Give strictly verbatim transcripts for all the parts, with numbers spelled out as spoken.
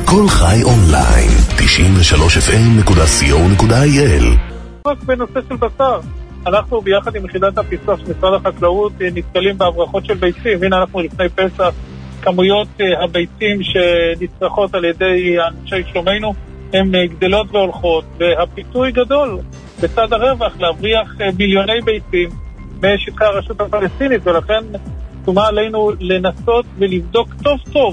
כל חי אונליין, תשעים ושלוש אף אם נקודה סי או נקודה איי אל. רק בנושא של בשר, אנחנו ביחד עם יחידת הפיצוח של משרד החקלאות נתקלים בהברחות של ביצים. הנה אנחנו לפני פסח, כמויות הביצים שנצרכות על ידי אנשי שלומנו הן גדלות והולכות, והפיתוי גדול בצד הרווח להבריח מיליוני ביצים משטחי הרשות הפלסטינית, ולכן תומה עלינו לנסות ולבדוק טוב טוב.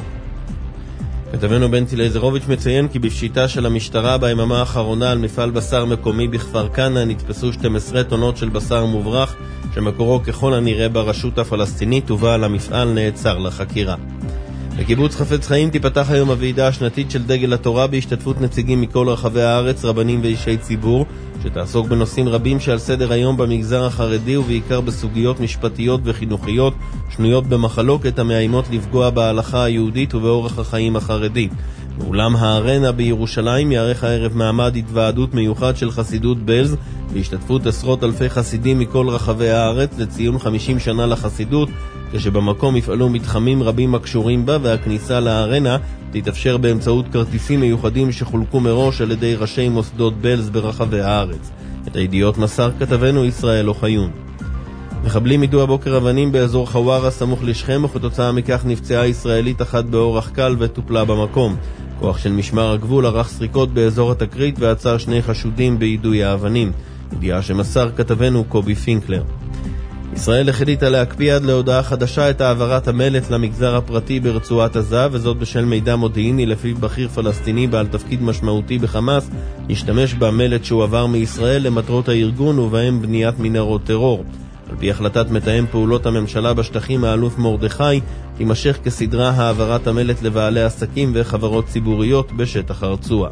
כתבנו בנצי לייזרוביץ' מציין כי בפשיטה של המשטרה ביממה האחרונה על מפעל בשר מקומי בכפר כנא נתפסו שתים עשרה טונות של בשר מוברח שמקורו ככל הנראה ברשות הפלסטינית, ובעל המפעל נעצר לחקירה. בקיבוץ חפץ חיים תיפתח היום הוועידה השנתית של דגל התורה בהשתתפות נציגים מכל רחבי הארץ, רבנים ואישי ציבור, שתעסוק בנושאים רבים שעל סדר היום במגזר החרדי ובעיקר בסוגיות משפטיות וחינוכיות שנויות במחלוקת המאיימות לפגוע בהלכה היהודית ובאורח החיים החרדי. באולם הארנה בירושלים יערך הערב מעמד התוועדות מיוחד של חסידות בלז בהשתתפות עשרות אלפי חסידים מכל רחבי הארץ לציון חמישים שנה לחסידות, כשבמקום יפעלו מתחמים רבים הקשורים בה, והכניסה לארנה תתאפשר באמצעות כרטיסים מיוחדים שחולקו מראש על ידי ראשי מוסדות בלז ברחבי הארץ. את הידיעות מסר כתבנו ישראל אוחיון. מחבלים ידעו הבוקר אבנים באזור חווארה סמוך לשכם, וכתוצאה מכך נפצעה ישראלית אחת באורח קל וטופלה במקום. כוח של משמר הגבול ערך סריקות באזור התקרית ועצר שני חשודים ביידוי האבנים. ידיעה שמסר כתבנו קובי פינקלר. ישראל החליטה להקפיא עד להודעה חדשה את העברת המלט למגזר הפרטי ברצועת עזה, וזאת בשל מידע מודיעיני לפיו בכיר פלסטיני בעל תפקיד משמעותי בחמאס השתמש במלט שהוא עבר מישראל למטרות הארגון ובהם בניית מנהרות טרור. על פי החלטת מתאם פעולות הממשלה בשטחים האלוף מרדכי, תימשך כסדרה העברת המלט לבעלי עסקים וחברות ציבוריות בשטח הרצועה.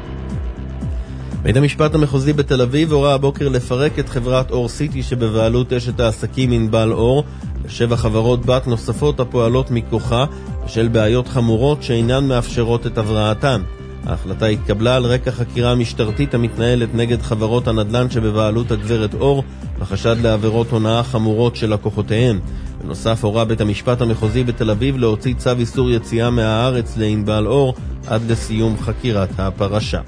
בית המשפט המחוזי בתל אביב הורה הבוקר לפרק את חברת אור סיטי שבבעלות אשת העסקים ענבל אור ושבע חברות בת נוספות הפועלות מכוחה בשל בעיות חמורות שאינן מאפשרות את הבראתן. ההחלטה התקבלה על רקע חקירה משטרתית המתנהלת נגד חברות הנדל"ן שבבעלות הגברת אור בחשד לעבירות הונאה חמורות של לקוחותיהן. בנוסף הורה בית המשפט המחוזי בתל אביב להוציא צו איסור יציאה מהארץ לענבל אור עד לסיום חקירת הפרשה.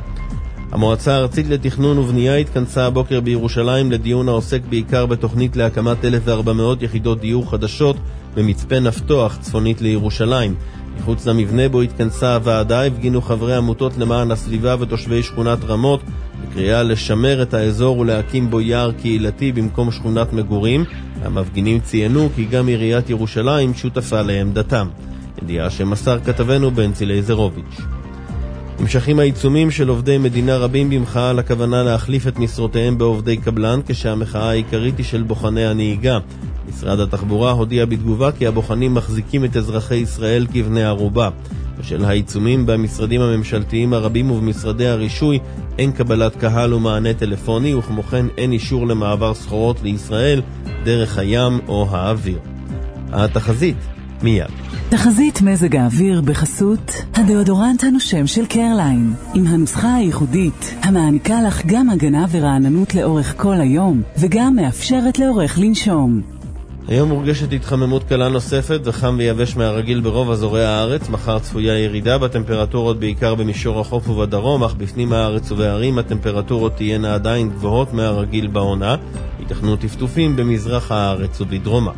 המועצה הארצית לתכנון ובנייה התכנסה הבוקר בירושלים לדיון העוסק בעיקר בתוכנית להקמת אלף וארבע מאות יחידות דיור חדשות במצפה נפתוח צפונית לירושלים. מחוץ למבנה בו התכנסה הוועדה הפגינו חברי עמותות למען הסביבה ותושבי שכונת רמות בקריאה לשמר את האזור ולהקים בו יער קהילתי במקום שכונת מגורים. המפגינים ציינו כי גם עיריית ירושלים שותפה לעמדתם. ידיעה שמסר כתבנו בנצי לייזרוביץ'. נמשכים העיצומים של עובדי מדינה רבים במחאה על הכוונה להחליף את משרותיהם בעובדי קבלן, כשהמחאה העיקרית היא של בוחני הנהיגה. משרד התחבורה הודיע בתגובה כי הבוחנים מחזיקים את אזרחי ישראל כבני ערובה. בשל העיצומים במשרדים הממשלתיים הרבים ובמשרדי הרישוי אין קבלת קהל ומענה טלפוני, וכמו כן אין אישור למעבר סחורות לישראל דרך הים או האוויר. התחזית מיד. תחזית מזג האוויר בחסות הדאודורנט הנושם של קרליין, עם הנוסחה הייחודית המעניקה לך גם הגנה ורעננות לאורך כל היום וגם מאפשרת לאורך לנשום. היום מורגשת התחממות קלה נוספת וחם ויבש מהרגיל ברוב אזורי הארץ. מחר צפויה ירידה בטמפרטורות בעיקר במישור החוף ובדרום, אך בפנים הארץ ובערים הטמפרטורות תהיינה עדיין גבוהות מהרגיל בעונה. ייתכנו טפטופים במזרח הארץ ובדרומה.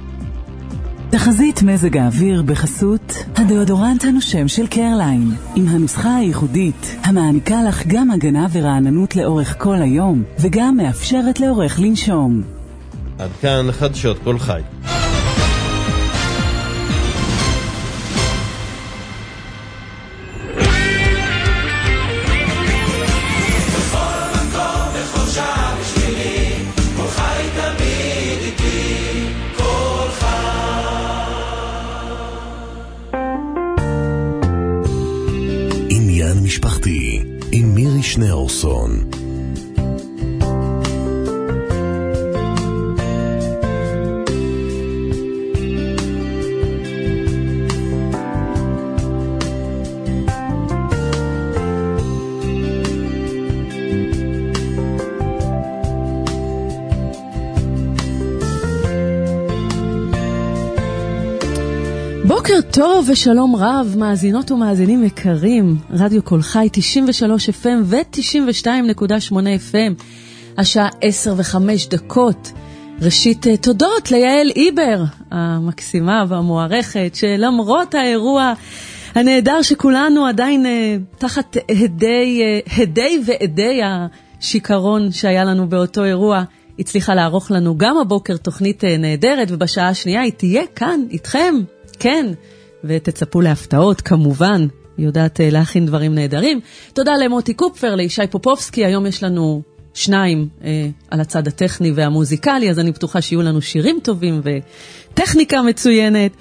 תחזית מזג האוויר בחסות הדאודורנט הנושם של קרליין, עם הנוסחה הייחודית המעניקה לך גם הגנה ורעננות לאורך כל היום וגם מאפשרת לאורך לנשום. עד כאן חדשות כל חי. משפחתי עם מירי שניאורסון. בוקר טוב ושלום רב, מאזינות ומאזינים יקרים, רדיו קול חי תשעים ושלוש אף אם ו-תשעים ושתיים נקודה שמונה אף אם, השעה עשר וחמש דקות. ראשית, תודות ליעל איבר, המקסימה והמוערכת, שלמרות האירוע הנהדר שכולנו עדיין תחת הדי, הדי ועדי השיקרון שהיה לנו באותו אירוע, הצליחה לערוך לנו גם הבוקר תוכנית נהדרת, ובשעה השנייה היא תהיה כאן איתכם, כן, ותצפו להפתעות כמובן, היא יודעת להכין דברים נהדרים. תודה למוטי קופפר, לישי פופובסקי, היום יש לנו שניים אה, על הצד הטכני והמוזיקלי, אז אני בטוחה שיהיו לנו שירים טובים וטכניקה מצוינת.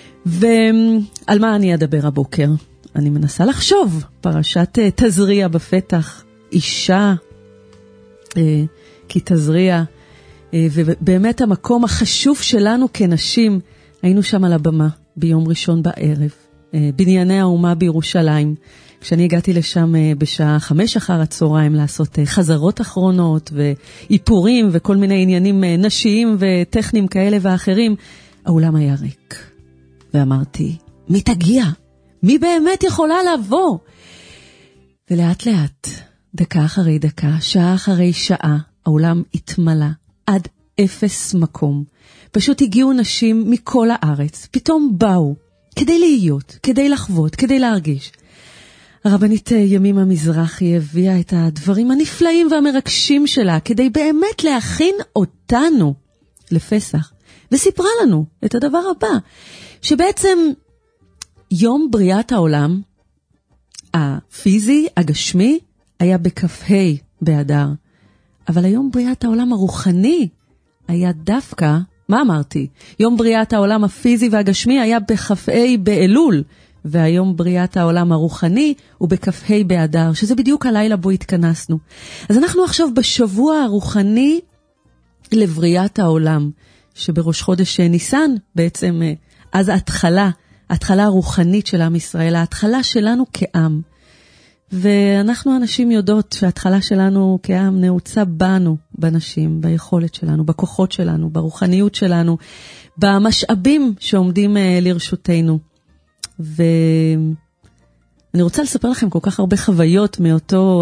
ועל מה אני אדבר הבוקר? אני מנסה לחשוב, פרשת אה, תזריע בפתח, אישה, אה, כי תזריע, אה, ובאמת המקום החשוב שלנו כנשים, היינו שם על הבמה ביום ראשון בערב, אה, בנייני האומה בירושלים, כשאני הגעתי לשם בשעה חמש אחר הצהריים לעשות חזרות אחרונות ואיפורים וכל מיני עניינים נשיים וטכניים כאלה ואחרים, האולם היה ריק. ואמרתי, מי תגיע? מי באמת יכולה לבוא? ולאט לאט, דקה אחרי דקה, שעה אחרי שעה, האולם התמלא עד אפס מקום. פשוט הגיעו נשים מכל הארץ, פתאום באו, כדי להיות, כדי לחוות, כדי להרגיש. הרבנית ימימה מזרחי הביאה את הדברים הנפלאים והמרגשים שלה כדי באמת להכין אותנו לפסח, וסיפרה לנו את הדבר הבא, שבעצם יום בריאת העולם הפיזי, הגשמי, היה בכ"ה באדר, אבל היום בריאת העולם הרוחני היה דווקא, מה אמרתי? יום בריאת העולם הפיזי והגשמי היה בכ"ה באלול, והיום בריאת העולם הרוחני הוא בכ"ה באדר, שזה בדיוק הלילה בו התכנסנו. אז אנחנו עכשיו בשבוע הרוחני לבריאת העולם, שבראש חודש ניסן, בעצם אז ההתחלה, ההתחלה הרוחנית של עם ישראל, ההתחלה שלנו כעם. ואנחנו אנשים יודעות שההתחלה שלנו כעם נעוצה בנו, בנשים, ביכולת שלנו, בכוחות שלנו, ברוחניות שלנו, במשאבים שעומדים לרשותנו. ואני רוצה לספר לכם כל כך הרבה חוויות מאותו,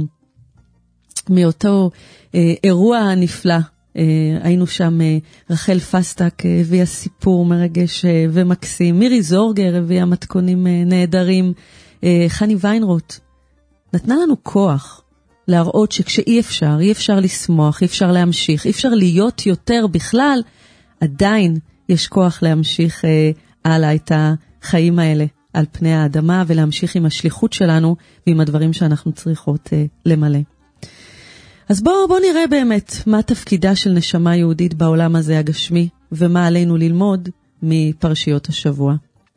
מאותו אירוע נפלא. היינו שם, רחל פסטק הביאה סיפור מרגש ומקסים, מירי זורגר הביאה מתכונים נהדרים, חני ויינרוט נתנה לנו כוח להראות שכשאי אפשר, אי אפשר לשמוח, אי אפשר להמשיך, אי אפשר להיות יותר בכלל, עדיין יש כוח להמשיך הלאה את החיים האלה על פני האדמה, ולהמשיך עם השליחות שלנו ועם הדברים שאנחנו צריכות למלא. אז בואו בוא נראה באמת מה תפקידה של נשמה יהודית בעולם הזה הגשמי, ומה עלינו ללמוד מפרשיות השבוע.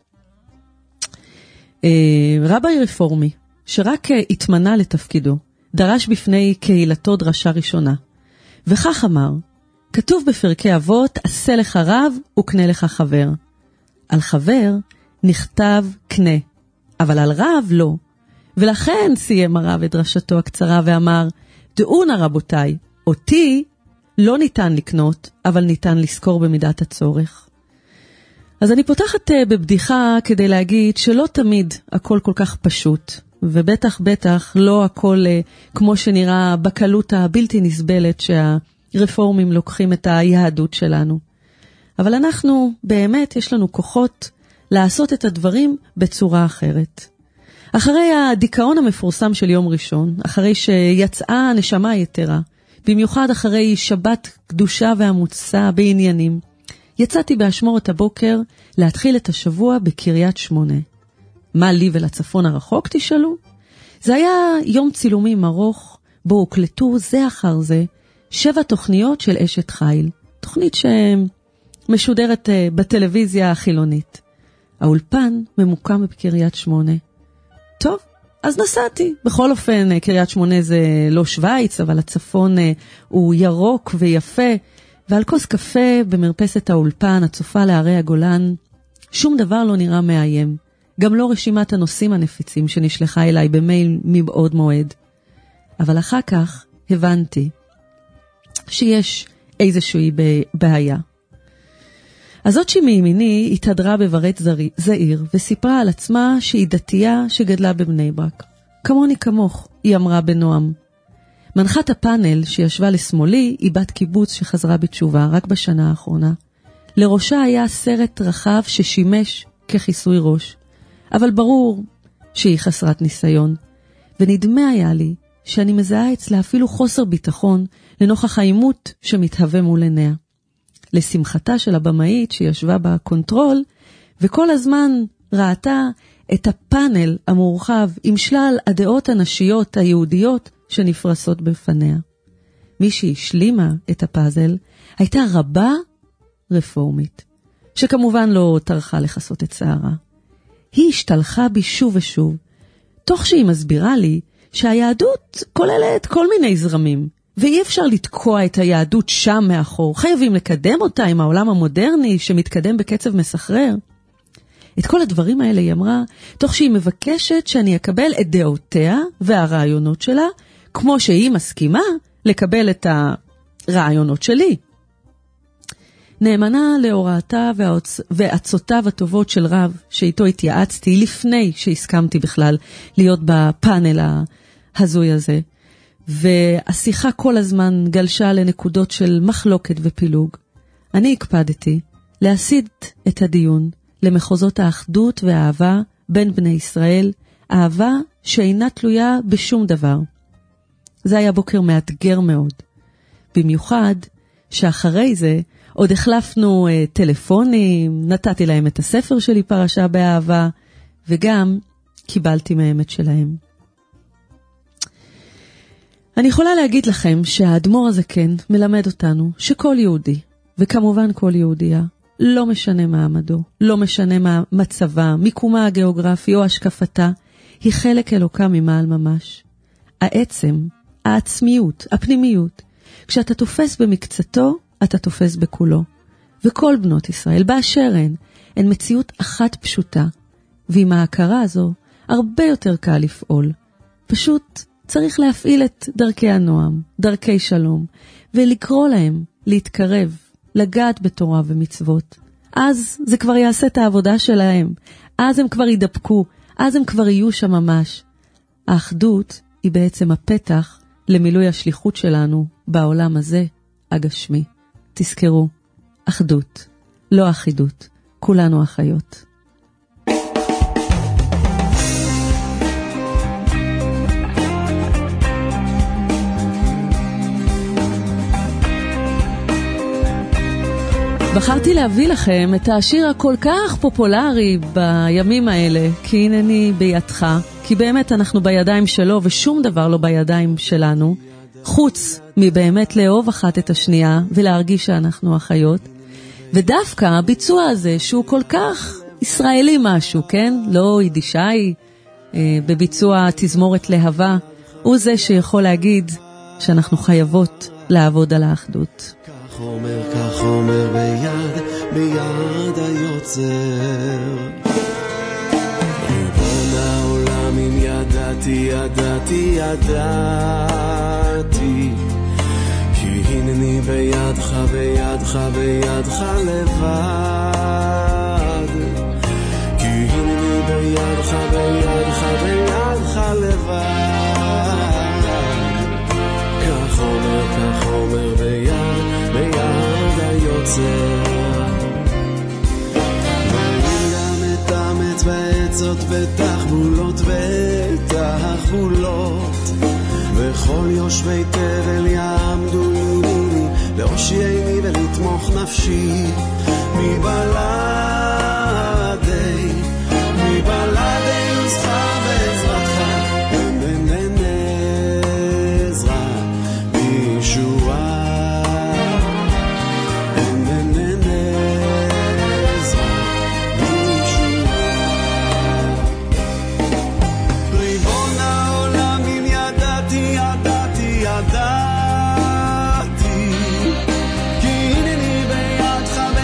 רבי רפורמי, שרק התמנה לתפקידו, דרש בפני קהילתו דרשה ראשונה, וכך אמר, כתוב בפרקי אבות, עשה לך רב וקנה לך חבר. על חבר נכתב קנה, אבל על רב לא. ולכן סיים הרב את דרשתו הקצרה ואמר, דעו נא רבותיי, אותי לא ניתן לקנות, אבל ניתן לזכור במידת הצורך. אז אני פותחת בבדיחה כדי להגיד שלא תמיד הכל כל כך פשוט, ובטח בטח לא הכל כמו שנראה בקלות הבלתי נסבלת שהרפורמים לוקחים את היהדות שלנו. אבל אנחנו באמת יש לנו כוחות לעשות את הדברים בצורה אחרת. אחרי הדיכאון המפורסם של יום ראשון, אחרי שיצאה הנשמה היתרה, במיוחד אחרי שבת קדושה ועמוצה בעניינים, יצאתי באשמורת הבוקר להתחיל את השבוע בקריית שמונה. מה לי ולצפון הרחוק תשאלו? זה היה יום צילומים ארוך, בו הוקלטו זה אחר זה שבע תוכניות של אשת חיל, תוכנית שמשודרת בטלוויזיה החילונית. האולפן ממוקם בקריית שמונה. טוב, אז נסעתי. בכל אופן, קריית שמונה זה לא שוויץ, אבל הצפון הוא ירוק ויפה, ועל כוס קפה במרפסת האולפן, הצופה להרי הגולן, שום דבר לא נראה מאיים. גם לא רשימת הנושאים הנפיצים שנשלחה אליי במייל מבעוד מועד. אבל אחר כך הבנתי שיש איזושהי בעיה. הזאת שמימיני התהדרה בברת זעיר וסיפרה על עצמה שהיא דתייה שגדלה בבני ברק. כמוני כמוך, היא אמרה בנועם. מנחת הפאנל שישבה לשמאלי היא בת קיבוץ שחזרה בתשובה רק בשנה האחרונה. לראשה היה סרט רחב ששימש כחיסוי ראש, אבל ברור שהיא חסרת ניסיון, ונדמה היה לי שאני מזהה אצלה אפילו חוסר ביטחון לנוכח העימות שמתהווה מול עיניה. לשמחתה של הבמאית שישבה בקונטרול, וכל הזמן ראתה את הפאנל המורחב עם שלל הדעות הנשיות היהודיות שנפרסות בפניה. מי שהשלימה את הפאזל הייתה רבה רפורמית, שכמובן לא טרחה לחסות את שערה. היא השתלחה בי שוב ושוב, תוך שהיא מסבירה לי שהיהדות כוללת כל מיני זרמים, ואי אפשר לתקוע את היהדות שם מאחור, חייבים לקדם אותה עם העולם המודרני שמתקדם בקצב מסחרר. את כל הדברים האלה היא אמרה, תוך שהיא מבקשת שאני אקבל את דעותיה והרעיונות שלה, כמו שהיא מסכימה לקבל את הרעיונות שלי. נאמנה להוראתה ועצותיו הטובות של רב, שאיתו התייעצתי לפני שהסכמתי בכלל להיות בפאנל ההזוי הזה, והשיחה כל הזמן גלשה לנקודות של מחלוקת ופילוג. אני הקפדתי להסיט את הדיון למחוזות האחדות והאהבה בין בני ישראל, אהבה שאינה תלויה בשום דבר. זה היה בוקר מאתגר מאוד, במיוחד שאחרי זה עוד החלפנו uh, טלפונים, נתתי להם את הספר שלי פרשה באהבה, וגם קיבלתי מהם את שלהם. אני יכולה להגיד לכם שהאדמו"ר הזה כן מלמד אותנו שכל יהודי, וכמובן כל יהודיה, לא משנה מעמדו, לא משנה מה מצבה, מיקומה הגיאוגרפי או השקפתה, היא חלק אלוקה ממעל ממש. העצם, העצמיות, הפנימיות, כשאתה תופס במקצתו, אתה תופס בכולו. וכל בנות ישראל, באשר הן, הן מציאות אחת פשוטה, ועם ההכרה הזו, הרבה יותר קל לפעול. פשוט צריך להפעיל את דרכי הנועם, דרכי שלום, ולקרוא להם להתקרב, לגעת בתורה ומצוות. אז זה כבר יעשה את העבודה שלהם, אז הם כבר ידפקו, אז הם כבר יהיו שם ממש. האחדות היא בעצם הפתח למילוי השליחות שלנו בעולם הזה הגשמי. תזכרו, אחדות, לא אחידות, כולנו אחיות. בחרתי להביא לכם את השיר הכל כך פופולרי בימים האלה, כי הנני בידך, כי באמת אנחנו בידיים שלו ושום דבר לא בידיים שלנו, חוץ מבאמת לאהוב אחת את השנייה ולהרגיש שאנחנו אחיות. ודווקא הביצוע הזה שהוא כל כך ישראלי משהו, כן? לא יידישאי, אה, בביצוע תזמורת להבה, הוא זה שיכול להגיד שאנחנו חייבות לעבוד על האחדות. כך אומר, כך אומר ביד, ביד היוצר. ריבון העולם אם ידעתי, ידעתי, ידעתי, כי הנני בידך, בידך, בידך לבד. כי הנני בידך, בידך, בידך לבד. כך אומר, כך אומר ביד, ביד היוצר. ואין גם את האמת ועצות ותחבולות ותחבולות, וכל יושבי תבל יעמדו לימיני להושיעני ולתמוך נפשי מבלעדי, מבלעדי עוזך ועזרתך אין אין עזרה בישועה.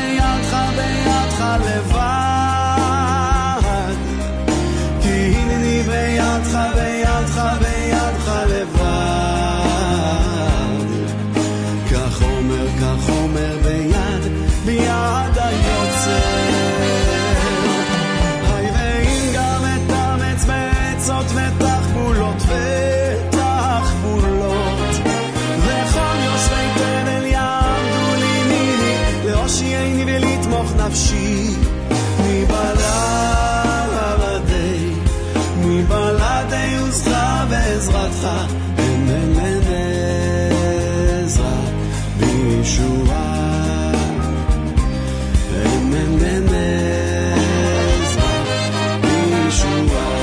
לבד, כי הנני תחבולות ותחבולות וכל יושבי תבל יעמדו לימיני להושיעני ולתמוך נפשי מבלעדי מבלעדי עוזך ועזרתך אין אין אין עזרה בישועה אין אין אין עזרה בישועה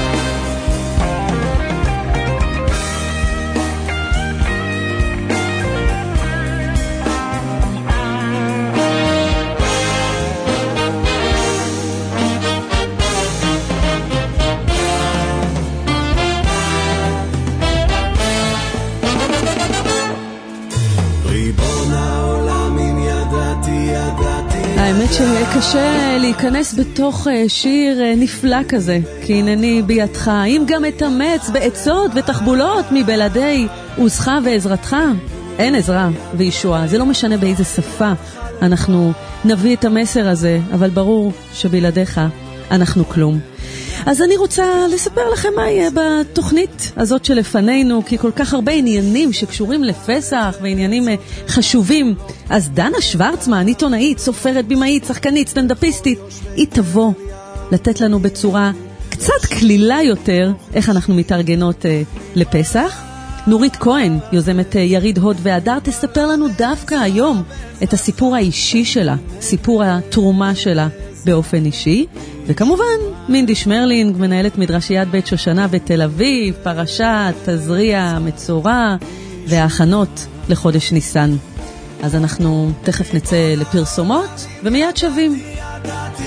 האמת שקשה להיכנס בתוך שיר נפלא כזה, כי הנני בידך, אם גם אתאמץ בעצות ותחבולות מבלעדי עוזך ועזרתך. אין עזרה וישועה, זה לא משנה באיזה שפה אנחנו נביא את המסר הזה, אבל ברור שבלעדיך אנחנו כלום. אז אני רוצה לספר לכם מה יהיה בתוכנית הזאת שלפנינו, כי כל כך הרבה עניינים שקשורים לפסח ועניינים חשובים. אז דנה שוורצמן, עיתונאית, סופרת, בימאית, שחקנית, סטנדאפיסטית, היא תבוא לתת לנו בצורה קצת כלילה יותר איך אנחנו מתארגנות אה, לפסח. נורית כהן, יוזמת אה, יריד הוד והדר, תספר לנו דווקא היום את הסיפור האישי שלה, סיפור התרומה שלה באופן אישי. וכמובן, מינדי שמרלינג, מנהלת מדרשיית בית שושנה בתל אביב, פרשת, תזריע, מצורע וההכנות לחודש ניסן. אז אנחנו תכף נצא לפרסומות ומיד שווים. ידעתי,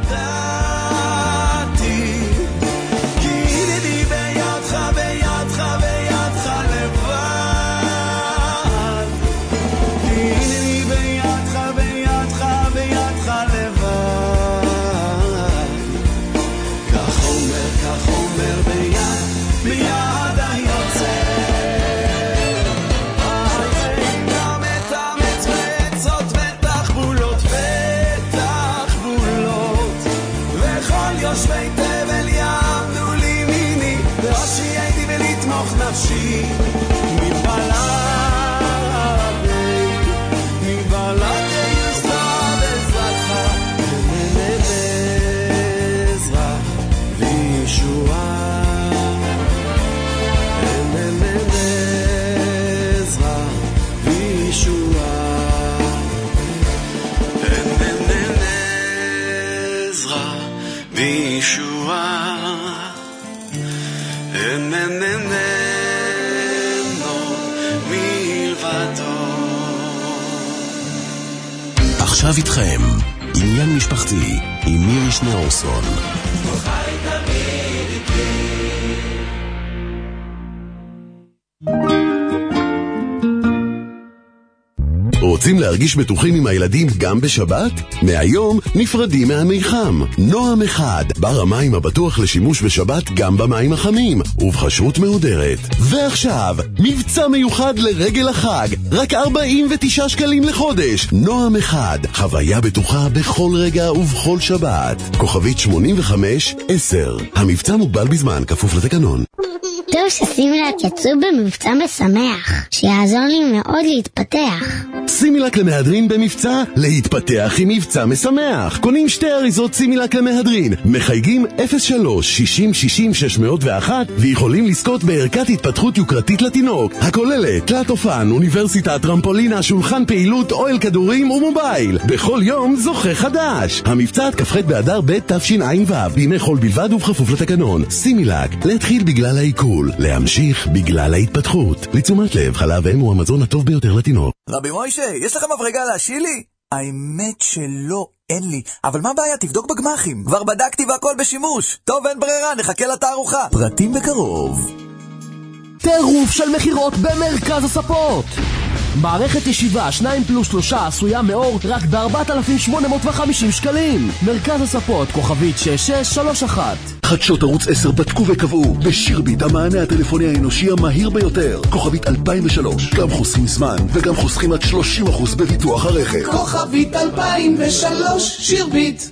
ידעתי, כי ידידי בידך, בידך, בידך לבד. כי ידידי בידך, בידך, בידך לבד. כך אומר, כך אומר ביד, ביד היוצא. יושבי תבל יעמדו לימיני להושיעני ולתמוך נפשי מבלעדי מבלעדי עוזך ועזרתך אין אין עזרה וישועה אין אין אין עזרה וישועה אין אין אין עזרה בישועה אין אין אין אינו מלבדו. עכשיו איתכם עניין משפחתי עם מירי שניאורסון. חי תמיד איתי. רוצים להרגיש בטוחים עם הילדים גם בשבת? מהיום נפרדים מהמיחם. נועם אחד, בר המים הבטוח לשימוש בשבת גם במים החמים, ובחשרות מהודרת. ועכשיו, מבצע מיוחד לרגל החג, רק ארבעים ותשעה שקלים לחודש. נועם אחד, חוויה בטוחה בכל רגע ובכל שבת. כוכבית שמונים וחמש עשר. המבצע מוגבל בזמן, כפוף לתקנון. טוב שסימילק יצאו במבצע משמח, שיעזור לי מאוד להתפתח. סימילק למהדרין במבצע, להתפתח עם מבצע משמח. קונים שתי אריזות סימילק למהדרין, מחייגים אפס שלוש שישים שישים שש מאות ואחת ויכולים לזכות בערכת התפתחות יוקרתית לתינוק, הכוללת תלת אופן, אוניברסיטה, טרמפולינה, שולחן פעילות, אוהל כדורים ומובייל. בכל יום זוכה חדש. המבצע עד כ"ח באדר ב' תשע"ו, בימי חול בלבד ובכפוף לתקנון. סימילק, להתחיל בגלל העיכול, להמשיך בגלל ההתפתחות. לתשומת לב, חלב אם הוא המזון הטוב ביותר לתינוק. רבי מוישה, יש לכם מברגה להשיל לי? האמת שלא, אין לי. אבל מה הבעיה? תבדוק בגמחים. כבר בדקתי והכל בשימוש. טוב, אין ברירה, נחכה לתערוכה. פרטים בקרוב. טירוף של מחירות במרכז הספות. מערכת ישיבה שניים פלוס שלושה עשויה מאור רק ב-ארבעת אלפים שמונה מאות וחמישים שקלים. מרכז הספות, כוכבית שש שש שלוש אחת. חדשות ערוץ עשר בדקו וקבעו בשירביט המענה הטלפוני האנושי המהיר ביותר, כוכבית אלפיים ושלוש. גם חוסכים זמן וגם חוסכים עד שלושים אחוז בביטוח הרכב. כוכבית אלפיים ושלוש, שירביט.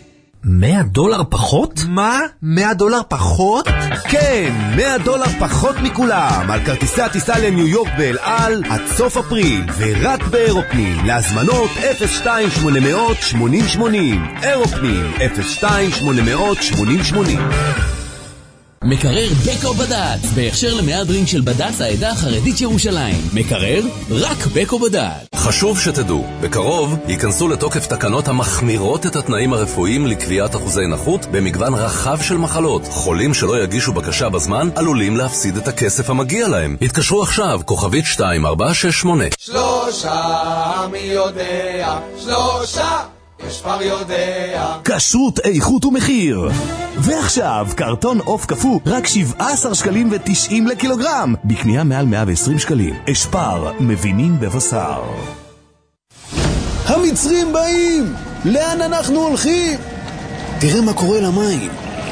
מאה דולר פחות? מה? מאה דולר פחות? כן, מאה דולר פחות מכולם על כרטיסי הטיסה לניו יורק באל על עד סוף אפריל, ורק באירופנים. להזמנות אפס שתיים שמונה אפס אפס שמונים שמונים. אירופנים אפס שתיים שמונה אפס אפס שמונים שמונים. מקרר בקו בד"ץ, בהכשר למהדרין של בד"ץ העדה החרדית ירושלים. מקרר רק בקו בד"ץ. חשוב שתדעו, בקרוב ייכנסו לתוקף תקנות המחמירות את התנאים הרפואיים לקביעת אחוזי נכות במגוון רחב של מחלות. חולים שלא יגישו בקשה בזמן עלולים להפסיד את הכסף המגיע להם. התקשרו עכשיו, כוכבית שתיים ארבע שש שמונה. שלושה מי יודע, שלושה יש כבר יודע. כשרות, איכות ומחיר. ועכשיו, קרטון עוף קפוא, רק שבעה עשר שקלים ותשעים לקילוגרם. בקנייה מעל מאה ועשרים שקלים. אשפר, מבינים בבשר. המצרים באים! לאן אנחנו הולכים? תראה מה קורה למים.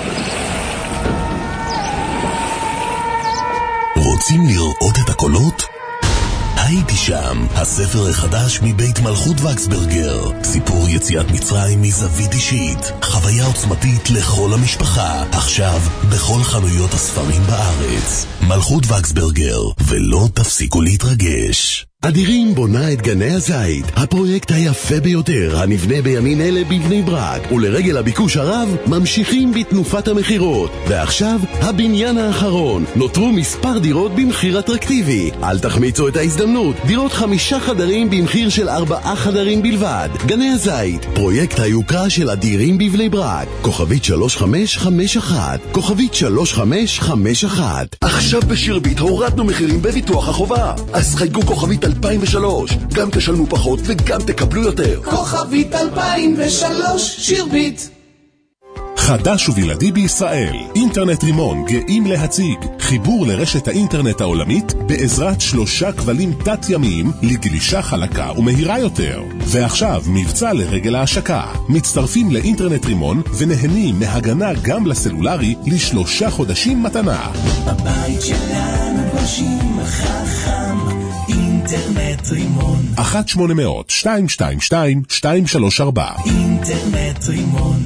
רוצים לראות את הקולות? הייתי שם, הספר החדש מבית מלכות וקסברגר. סיפור יציאת מצרים מזווית אישית. חוויה עוצמתית לכל המשפחה. עכשיו, בכל חנויות הספרים בארץ. מלכות וקסברגר, ולא תפסיקו להתרגש. אדירים בונה את גני הזית, הפרויקט היפה ביותר הנבנה בימים אלה בבני ברק, ולרגל הביקוש הרב ממשיכים בתנופת המחירות. ועכשיו הבניין האחרון, נותרו מספר דירות במחיר אטרקטיבי. אל תחמיצו את ההזדמנות, דירות חמישה חדרים במחיר של ארבעה חדרים בלבד. גני הזית, פרויקט היוקרה של אדירים בבני ברק. כוכבית שלוש חמש חמש אחת, כוכבית שלוש חמש חמש אחת. עכשיו בשירביט הורדנו מחירים בביטוח החובה, אז חייגו כוכבית אלפיים ושלוש, גם תשלמו פחות וגם תקבלו יותר. כוכבית אלפיים ושלוש, שירביט. חדש ובלעדי בישראל, אינטרנט רימון גאים להציג חיבור לרשת האינטרנט העולמית בעזרת שלושה כבלים תת-ימיים לגלישה חלקה ומהירה יותר. ועכשיו מבצע לרגל ההשקה, מצטרפים לאינטרנט רימון ונהנים מהגנה גם לסלולרי לשלושה חודשים מתנה. הבית שלנו גושים חכם, אינטרנט רימון. אחת שמונה אפס אפס שתיים שתיים שתיים שתיים שלוש ארבע. אינטרנט רימון.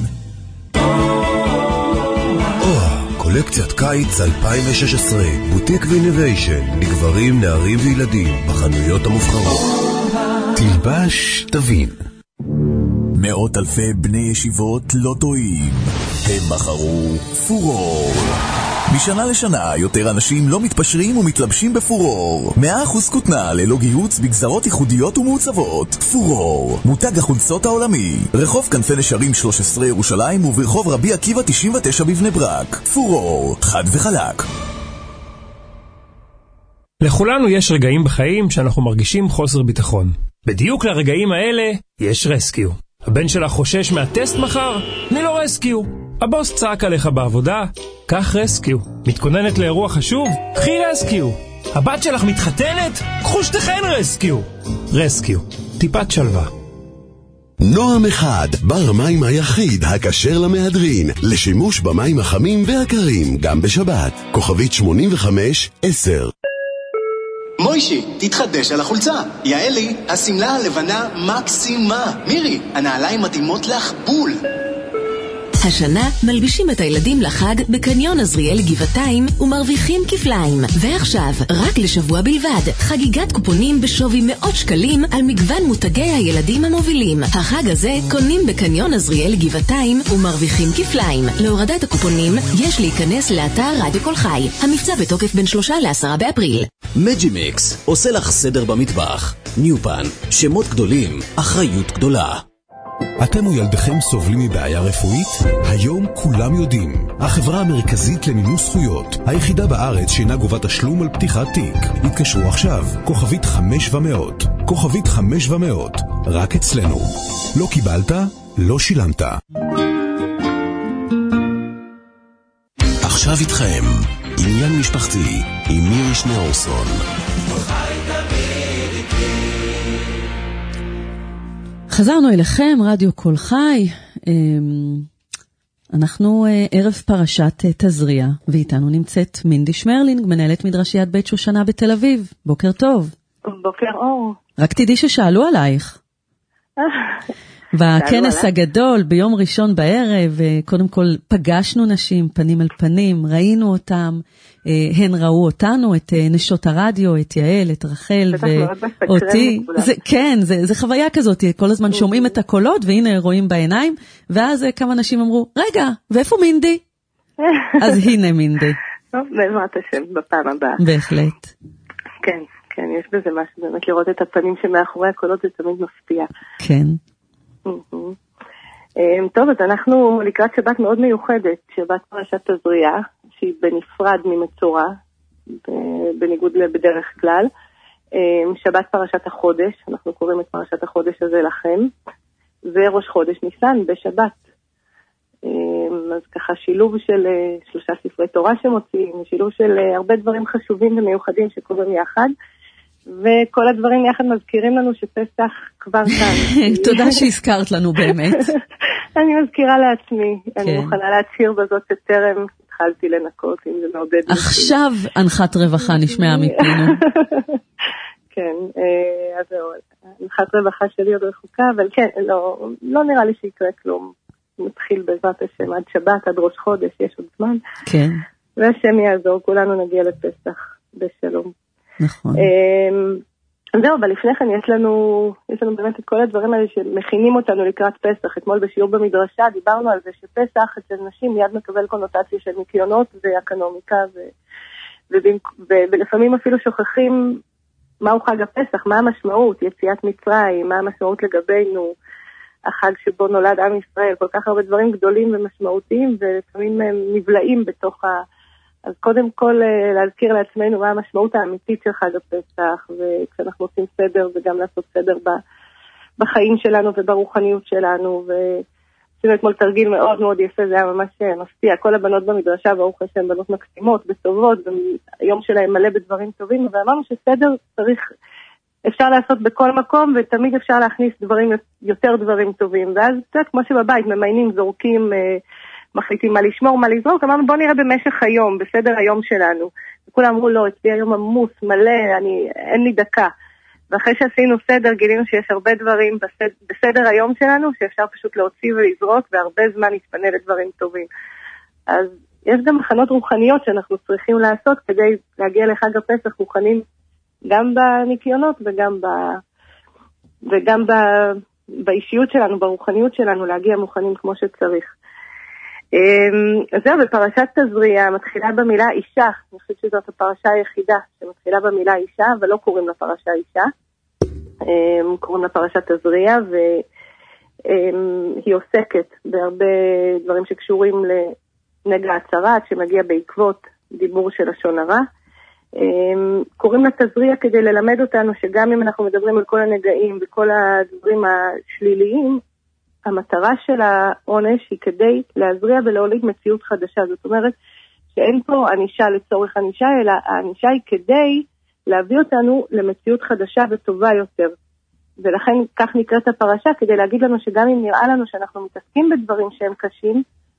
קולקציית קיץ אלפיים ושש עשרה, בוטיק ואינוביישן, לגברים, נערים וילדים, בחנויות המובחרות. תלבש, תבין. מאות אלפי בני ישיבות לא טועים. הם בחרו פורור. משנה לשנה יותר אנשים לא מתפשרים ומתלבשים בפורור. מאה אחוז כותנה ללא גיהוץ בגזרות ייחודיות ומעוצבות. פורור, מותג החולצות העולמי. רחוב כנפי נשרים שלוש עשרה ירושלים וברחוב רבי עקיבא תשעים ותשע בבני ברק. פורור, חד וחלק. לכולנו יש רגעים בחיים שאנחנו מרגישים חוסר ביטחון. בדיוק לרגעים האלה יש רסקיו. הבן שלך חושש מהטסט מחר? תני לו רסקיו. הבוס צעק עליך בעבודה? קח רסקיו. מתכוננת לאירוע חשוב? קחי רסקיו. הבת שלך מתחתנת? קחו שתכן רסקיו. רסקיו, טיפת שלווה. נועם אחד, בר מים היחיד הכשר למהדרין, לשימוש במים החמים והקרים, גם בשבת. כוכבית שמונים וחמש עשר. מוישי, תתחדש על החולצה. יעלי, הסמלה הלבנה מקסימה. מירי, הנעליים מתאימות לך בול. השנה מלבישים את הילדים לחג בקניון עזריאל גבעתיים ומרוויחים כפליים. ועכשיו, רק לשבוע בלבד, חגיגת קופונים בשווי מאות שקלים על מגוון מותגי הילדים המובילים. החג הזה קונים בקניון עזריאל גבעתיים ומרוויחים כפליים. להורדת הקופונים יש להיכנס לאתר רדיו כל חי. המבצע בתוקף בין שלושה לעשרה באפריל. מג'ימיקס עושה לך סדר במטבח. ניופן, שמות גדולים, אחריות גדולה. אתם או ילדיכם סובלים מבעיה רפואית? היום כולם יודעים. החברה המרכזית למימוש זכויות, היחידה בארץ שאינה גובה תשלום על פתיחת תיק. התקשרו עכשיו, כוכבית חמש ומאות. כוכבית חמש ומאות. רק אצלנו. לא קיבלת? לא שילמת. עכשיו איתכם, עניין משפחתי, עם מירי שניאורסון. חזרנו אליכם, רדיו כל חי. אנחנו ערב פרשת תזריע, ואיתנו נמצאת מינדי שמרלינג, מנהלת מדרשיית בית שושנה בתל אביב. בוקר טוב. בוקר אור. רק תדעי ששאלו עלייך. בכנס הגדול, ביום ראשון בערב, קודם כל פגשנו נשים, פנים אל פנים, ראינו אותם, הן ראו אותנו, את נשות הרדיו, את יעל, את רחל ואותי. זה, כן, זה, זה חוויה כזאת, כל הזמן שומעים את הקולות, והנה רואים בעיניים, ואז כמה נשים אמרו, רגע, ואיפה מינדי? אז הנה מינדי. טוב, בעזרת השם, בפעם הבאה. בהחלט. כן, כן, יש בזה משהו, באמת לראות את הפנים שמאחורי הקולות זה תמיד מפתיע. כן. טוב, אז אנחנו לקראת שבת מאוד מיוחדת, שבת פרשת תזריע, שהיא בנפרד ממצורע, בניגוד בדרך כלל. שבת פרשת החודש, אנחנו קוראים את פרשת החודש הזה לכם, וראש חודש ניסן בשבת. אז ככה שילוב של שלושה ספרי תורה שמוצאים, שילוב של הרבה דברים חשובים ומיוחדים שקורים יחד, וכל הדברים יחד מזכירים לנו שפסח כבר כאן. תודה שהזכרת לנו באמת. אני מזכירה לעצמי, אני מוכנה להצהיר בזאת שטרם התחלתי לנקות, אם זה מעודד. עכשיו הנחת רווחה נשמעה מפינו. כן, אז זהו, הנחת רווחה שלי עוד רחוקה, אבל כן, לא נראה לי שיקרה כלום. מתחיל בעזרת השם עד שבת, עד ראש חודש, יש עוד זמן. כן. והשם יעזור, כולנו נגיע לפסח בשלום. נכון. זהו, אבל לפני כן יש לנו, יש לנו באמת את כל הדברים האלה שמכינים אותנו לקראת פסח. אתמול בשיעור במדרשה דיברנו על זה שפסח אצל נשים מיד מקבל קונוטציה של ניקיונות ואקונומיקה, ו... ו... ו... ולפעמים אפילו שוכחים מהו חג הפסח, מה המשמעות, יציאת מצרים, מה המשמעות לגבינו, החג שבו נולד עם ישראל, כל כך הרבה דברים גדולים ומשמעותיים, ולפעמים הם נבלעים בתוך ה... אז קודם כל להזכיר לעצמנו מה המשמעות האמיתית של חג הפסח, וכשאנחנו עושים סדר, וגם לעשות סדר בחיים שלנו וברוחניות שלנו, ועשינו אתמול תרגיל מאוד מאוד יפה, זה היה ממש מפתיע, כל הבנות במדרשה, ברוך השם, בנות מקסימות, בטובות, והיום שלהם מלא בדברים טובים, ואמרנו שסדר צריך... אפשר לעשות בכל מקום, ותמיד אפשר להכניס דברים, יותר דברים טובים. ואז, קצת כמו שבבית, ממיינים, זורקים, מחליטים מה לשמור, מה לזרוק. אמרנו, בוא נראה במשך היום, בסדר היום שלנו. וכולם אמרו, לא, אצלי היום עמוס, מלא, אני, אין לי דקה. ואחרי שעשינו סדר, גילינו שיש הרבה דברים בסדר, בסדר היום שלנו, שאפשר פשוט להוציא ולזרוק, והרבה זמן יתפנה לדברים טובים. אז יש גם מכנות רוחניות שאנחנו צריכים לעשות, כדי להגיע לחג הפסח מוכנים, גם בניקיונות וגם ב... וגם ב... באישיות שלנו, ברוחניות שלנו, להגיע מוכנים כמו שצריך. אז זהו, בפרשת תזריע מתחילה במילה אישה, אני חושבת שזאת הפרשה היחידה שמתחילה במילה אישה, אבל לא קוראים לה פרשה אישה, קוראים לה פרשת תזריע, והיא עוסקת בהרבה דברים שקשורים לנגע הצרת, שמגיע בעקבות דיבור של לשון הרע, קוראים לה תזריע כדי ללמד אותנו שגם אם אנחנו מדברים על כל הנגעים וכל הדברים השליליים, המטרה של העונש היא כדי להזריע ולהוליד מציאות חדשה. זאת אומרת שאין פה ענישה לצורך ענישה, אלא הענישה היא כדי להביא אותנו למציאות חדשה וטובה יותר. ולכן כך נקראת הפרשה, כדי להגיד לנו שגם אם נראה לנו שאנחנו מתעסקים בדברים שהם קשים,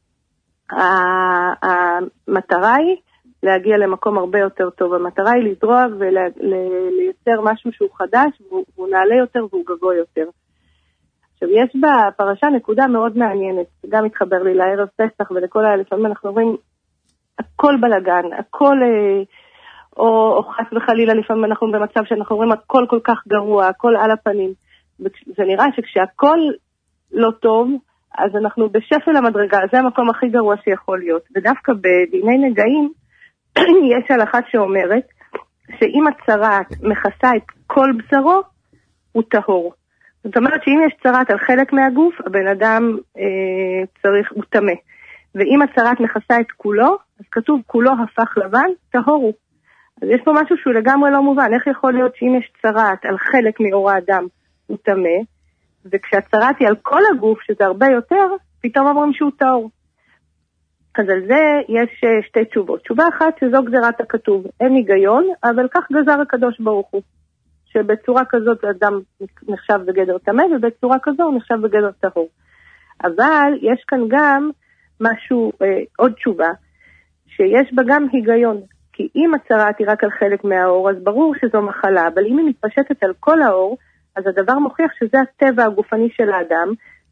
המטרה היא להגיע למקום הרבה יותר טוב. המטרה היא לזרוע ולייצר משהו שהוא חדש, והוא נעלה יותר והוא גבוה יותר. עכשיו, יש בפרשה נקודה מאוד מעניינת, גם מתחבר לי לערב פסח ולכל ה... לפעמים אנחנו רואים הכל בלגן, הכל, או, או חס וחלילה, לפעמים אנחנו במצב שאנחנו רואים הכל כל כך גרוע, הכל על הפנים. זה נראה שכשהכל לא טוב, אז אנחנו בשפל המדרגה, זה המקום הכי גרוע שיכול להיות. ודווקא בדיני נגעים, יש הלכה שאומרת שאם הצרת מכסה את כל בשרו, הוא טהור. זאת אומרת שאם יש צרת על חלק מהגוף, הבן אדם אה, צריך, הוא טמא. ואם הצרת מכסה את כולו, אז כתוב כולו הפך לבן, טהור הוא. אז יש פה משהו שהוא לגמרי לא מובן. איך יכול להיות שאם יש צרת על חלק מאור האדם, הוא טמא, וכשהצרת היא על כל הגוף, שזה הרבה יותר, פתאום אומרים שהוא טהור. אז על זה יש שתי תשובות. תשובה אחת שזו גזירת הכתוב. אין היגיון, אבל כך גזר הקדוש ברוך הוא. שבצורה כזאת האדם נחשב בגדר טמא, ובצורה כזו הוא נחשב בגדר טהור. אבל יש כאן גם משהו, אה, עוד תשובה, שיש בה גם היגיון. כי אם הצרת היא רק על חלק מהאור, אז ברור שזו מחלה, אבל אם היא מתפשטת על כל האור, אז הדבר מוכיח שזה הטבע הגופני של האדם,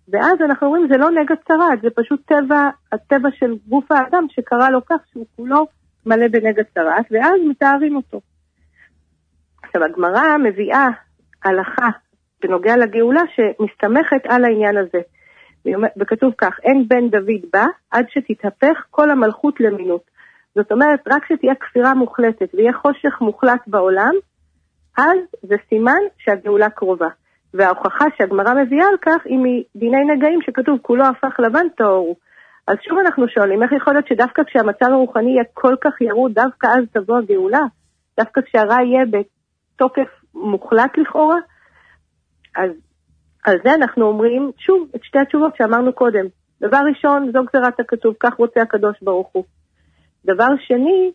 ואז אנחנו אומרים, זה לא נגע צרת, זה פשוט טבע, הטבע של גוף האדם שקרה לו כך שהוא כולו מלא בנגע צרת, ואז מתארים אותו. עכשיו, הגמרא מביאה הלכה בנוגע לגאולה שמסתמכת על העניין הזה. וכתוב כך, אין בן דוד בא עד שתתהפך כל המלכות למינות. זאת אומרת, רק שתהיה כפירה מוחלטת ויהיה חושך מוחלט בעולם, אז זה סימן שהגאולה קרובה. וההוכחה שהגמרא מביאה על כך היא מדיני נגעים שכתוב כולו הפך לבן טהור. אז שוב אנחנו שואלים, איך יכול להיות שדווקא כשהמצב הרוחני יהיה כל כך ירוד, דווקא אז תבוא הגאולה? דווקא כשהרע יהיה בתוקף מוחלט לכאורה? אז על זה אנחנו אומרים שוב את שתי התשובות שאמרנו קודם. דבר ראשון, זו גזירת הכתוב, כך רוצה הקדוש ברוך הוא. דבר שני,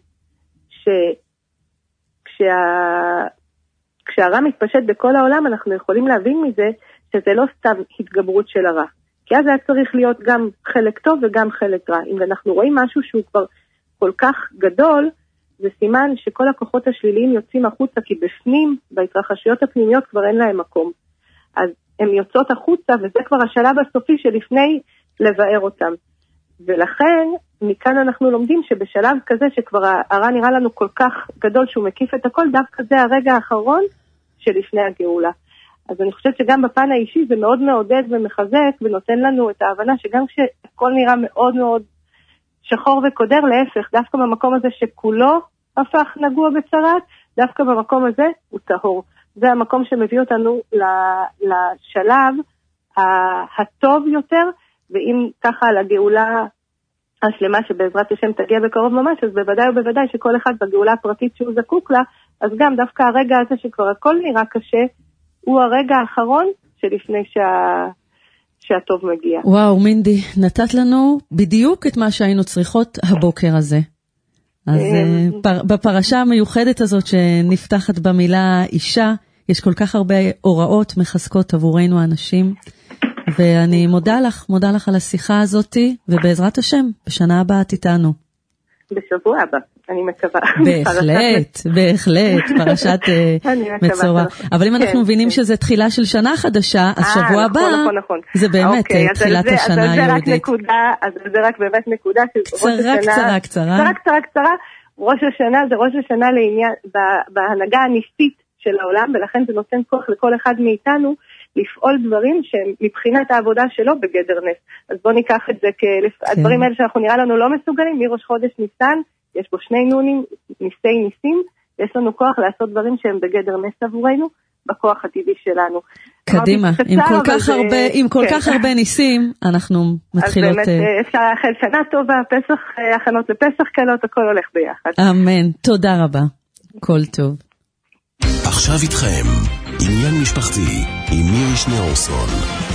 שכשה... כשהרע מתפשט בכל העולם, אנחנו יכולים להבין מזה שזה לא סתם התגברות של הרע. כי אז היה צריך להיות גם חלק טוב וגם חלק רע. אם אנחנו רואים משהו שהוא כבר כל כך גדול, זה סימן שכל הכוחות השליליים יוצאים החוצה, כי בפנים, בהתרחשויות הפנימיות כבר אין להם מקום. אז הן יוצאות החוצה, וזה כבר השלב הסופי שלפני לבאר אותם. ולכן, מכאן אנחנו לומדים שבשלב כזה שכבר הרע נראה לנו כל כך גדול שהוא מקיף את הכל, דווקא זה הרגע האחרון שלפני הגאולה. אז אני חושבת שגם בפן האישי זה מאוד מעודד ומחזק ונותן לנו את ההבנה שגם כשהכל נראה מאוד מאוד שחור וקודר, להפך, דווקא במקום הזה שכולו הפך נגוע בצרת, דווקא במקום הזה הוא טהור. זה המקום שמביא אותנו לשלב הטוב יותר, ואם ככה על הגאולה השלמה שבעזרת השם תגיע בקרוב ממש, אז בוודאי ובוודאי שכל אחד בגאולה הפרטית שהוא זקוק לה, אז גם דווקא הרגע הזה שכבר הכל נראה קשה, הוא הרגע האחרון שלפני שה... שהטוב מגיע. וואו, מינדי, נתת לנו בדיוק את מה שהיינו צריכות הבוקר הזה. אז פר... בפרשה המיוחדת הזאת שנפתחת במילה אישה, יש כל כך הרבה הוראות מחזקות עבורנו האנשים, ואני מודה לך, מודה לך על השיחה הזאת, ובעזרת השם, בשנה הבאה תיתנו. בשבוע הבא, אני מקווה. בהחלט, בהחלט, פרשת מצורע. אבל אם אנחנו מבינים שזה תחילה של שנה חדשה, אז שבוע הבא, זה באמת תחילת השנה היהודית. אז זה רק באמת נקודה של ראש השנה. קצרה, קצרה, קצרה. קצרה, קצרה, קצרה. ראש השנה זה ראש השנה לעניין, בהנהגה הניסית של העולם, ולכן זה נותן כוח לכל אחד מאיתנו, לפעול דברים שמבחינת העבודה שלו בגדר נס. אז בוא ניקח את זה כדברים האלה שאנחנו נראה לנו לא מסוגלים, מראש חודש ניסן, יש בו שני נונים, ניסי ניסים, יש לנו כוח לעשות דברים שהם בגדר נס עבורנו, בכוח הטבעי שלנו. קדימה, עם כל כך הרבה, עם כל כך הרבה ניסים, אנחנו מתחילות... אז באמת אפשר לאחל שנה טובה, פסח, הכנות לפסח קלות, הכל הולך ביחד. אמן, תודה רבה, כל טוב. עכשיו איתכם, עניין משפחתי, עם מירי שניאורסון.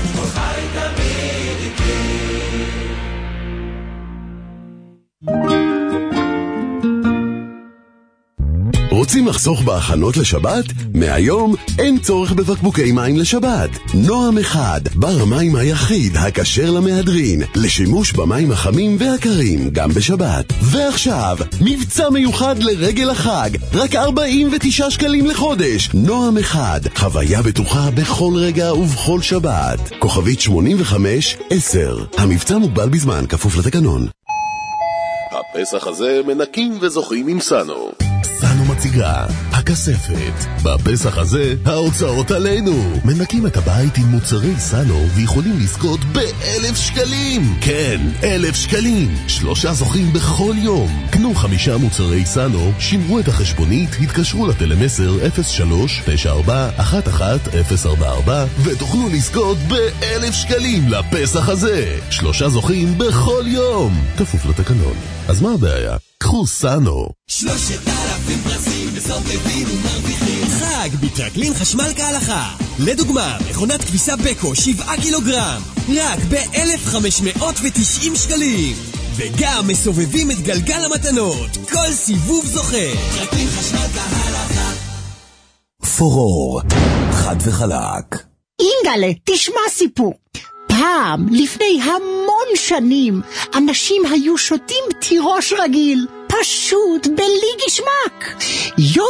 רוצים לחסוך בהכנות לשבת? מהיום אין צורך בבקבוקי מים לשבת. נועם אחד, בר המים היחיד הכשר למהדרין, לשימוש במים החמים והקרים גם בשבת. ועכשיו, מבצע מיוחד לרגל החג, רק ארבעים ותשעה שקלים לחודש. נועם אחד, חוויה בטוחה בכל רגע ובכל שבת. כוכבית שמונים וחמש עשר. המבצע מוגבל בזמן, כפוף לתקנון. הפסח הזה מנקים וזוכים עם סאנו. סאנו מציגה, הכספת. בפסח הזה, ההוצאות עלינו. מנקים את הבית עם מוצרי סאנו ויכולים לזכות באלף שקלים. כן, אלף שקלים. שלושה זוכים בכל יום. קנו חמישה מוצרי סאנו, שמרו את החשבונית, התקשרו לטלמסר אפס שלוש תשע ארבע אחת אחת אפס ארבע ארבע ותוכלו לזכות באלף שקלים לפסח הזה. שלושה זוכים בכל יום. כפוף לתקנון. אז מה הבעיה? קחו סאנו. שלושת אלפים פרסים מסובבים ומרוויחים. חג בטרקלין חשמל כהלכה. לדוגמה, מכונת כביסה בקו שבעה קילוגרם, רק ב-אלף חמש מאות ותשעים שקלים. וגם מסובבים את גלגל המתנות. כל סיבוב זוכה. טרקלין חשמל כהלכה. פורור, חד וחלק. אינגלה, תשמע סיפור. פעם, לפני המון שנים, אנשים היו שותים תירוש רגיל, פשוט בלי גשמק. יום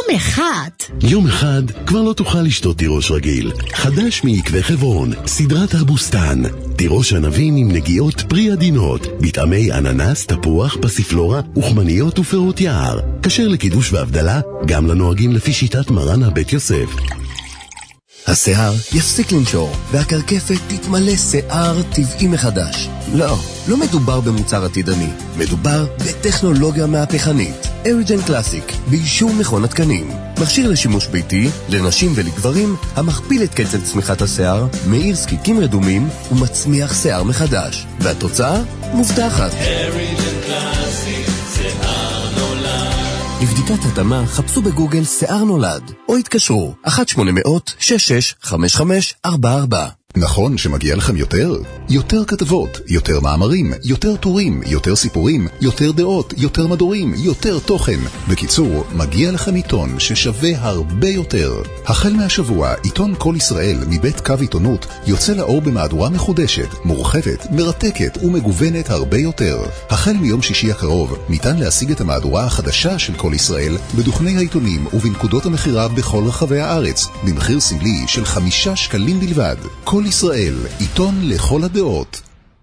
יום אחד. יום אחד כבר לא תוכל לשתות תירוש רגיל. חדש מעקבי חברון, סדרת הבוסטן. תירוש ענבים עם נגיעות פרי עדינות, בטעמי אננס, תפוח, פסיפלורה, וחמניות ופירות יער. כשר לקידוש והבדלה, גם לנוהגים לפי שיטת מרן הבית יוסף. השיער יפסיק לנשור, והקרקפת תתמלא שיער טבעי מחדש. לא, לא מדובר במוצר עתידני, מדובר בטכנולוגיה מהפכנית. אריג'ן קלאסיק, באישור מכון התקנים. מכשיר לשימוש ביתי, לנשים ולגברים, המכפיל את קצב צמיחת השיער, מאיר זקיקים רדומים ומצמיח שיער מחדש. והתוצאה מובטחת. אריג'ן קלאסיק, שיער נולד. לבדיקת התאמה חפשו בגוגל שיער נולד, או התקשרו אחת שמונה מאות שש שש חמש חמש ארבע ארבע. נכון שמגיע לכם יותר? יותר כתבות, יותר מאמרים, יותר טורים, יותר סיפורים, יותר דעות, יותר מדורים, יותר תוכן. בקיצור, מגיע לכם עיתון ששווה הרבה יותר. החל מהשבוע, עיתון כל ישראל מבית קו עיתונות יוצא לאור במהדורה מחודשת, מורחבת, מרתקת ומגוונת הרבה יותר. החל מיום שישי הקרוב, ניתן להשיג את המהדורה החדשה של כל ישראל בדוכני העיתונים ובנקודות המחירה בכל רחבי הארץ, במחיר סמלי של חמישה שקלים בלבד. כל ישראל, עיתון לכל הדעות.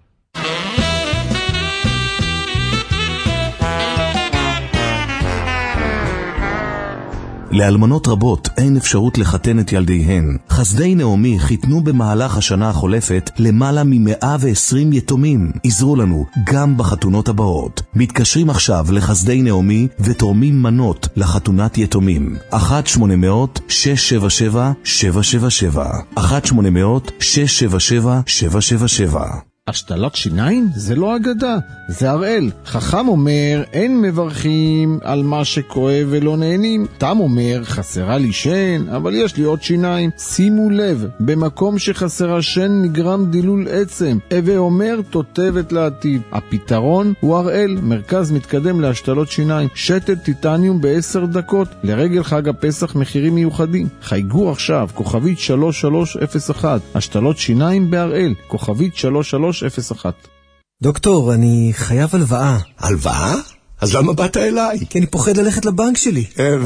לאלמנות רבות אין אפשרות לחתן את ילדיהן. חסדי נעמי חיתנו במהלך השנה החולפת למעלה מ-מאה ועשרים יתומים. עזרו לנו גם בחתונות הבאות. מתקשרים עכשיו לחסדי נעמי ותורמים מנות לחתונת יתומים. אחת שמונה מאות שש שבע שבע שבע שבע שבע אחת שמונה מאות שש שבע שבע שבע שבע שבע. השתלת שיניים זה לא אגדה, זה הראל. חכם אומר, אין מברכים על מה שכואב ולא נהנים. תם אומר, חסרה לי שן, אבל יש לי עוד שיניים. שימו לב, במקום שחסרה שן נגרם דילול עצם. הווה אומר, תותבת לעתיד. הפתרון הוא הראל, מרכז מתקדם להשתלות שיניים. שתל טיטניום בעשר דקות, לרגל חג הפסח מחירים מיוחדים. חייגו עכשיו, כוכבית שלוש שלוש אפס אחת. השתלות שיניים בהראל, כוכבית שלוש שלוש אפס אחת. דוקטור, אני חייב הלוואה. הלוואה? אז למה באת אליי? כי אני פוחד ללכת לבנק שלי.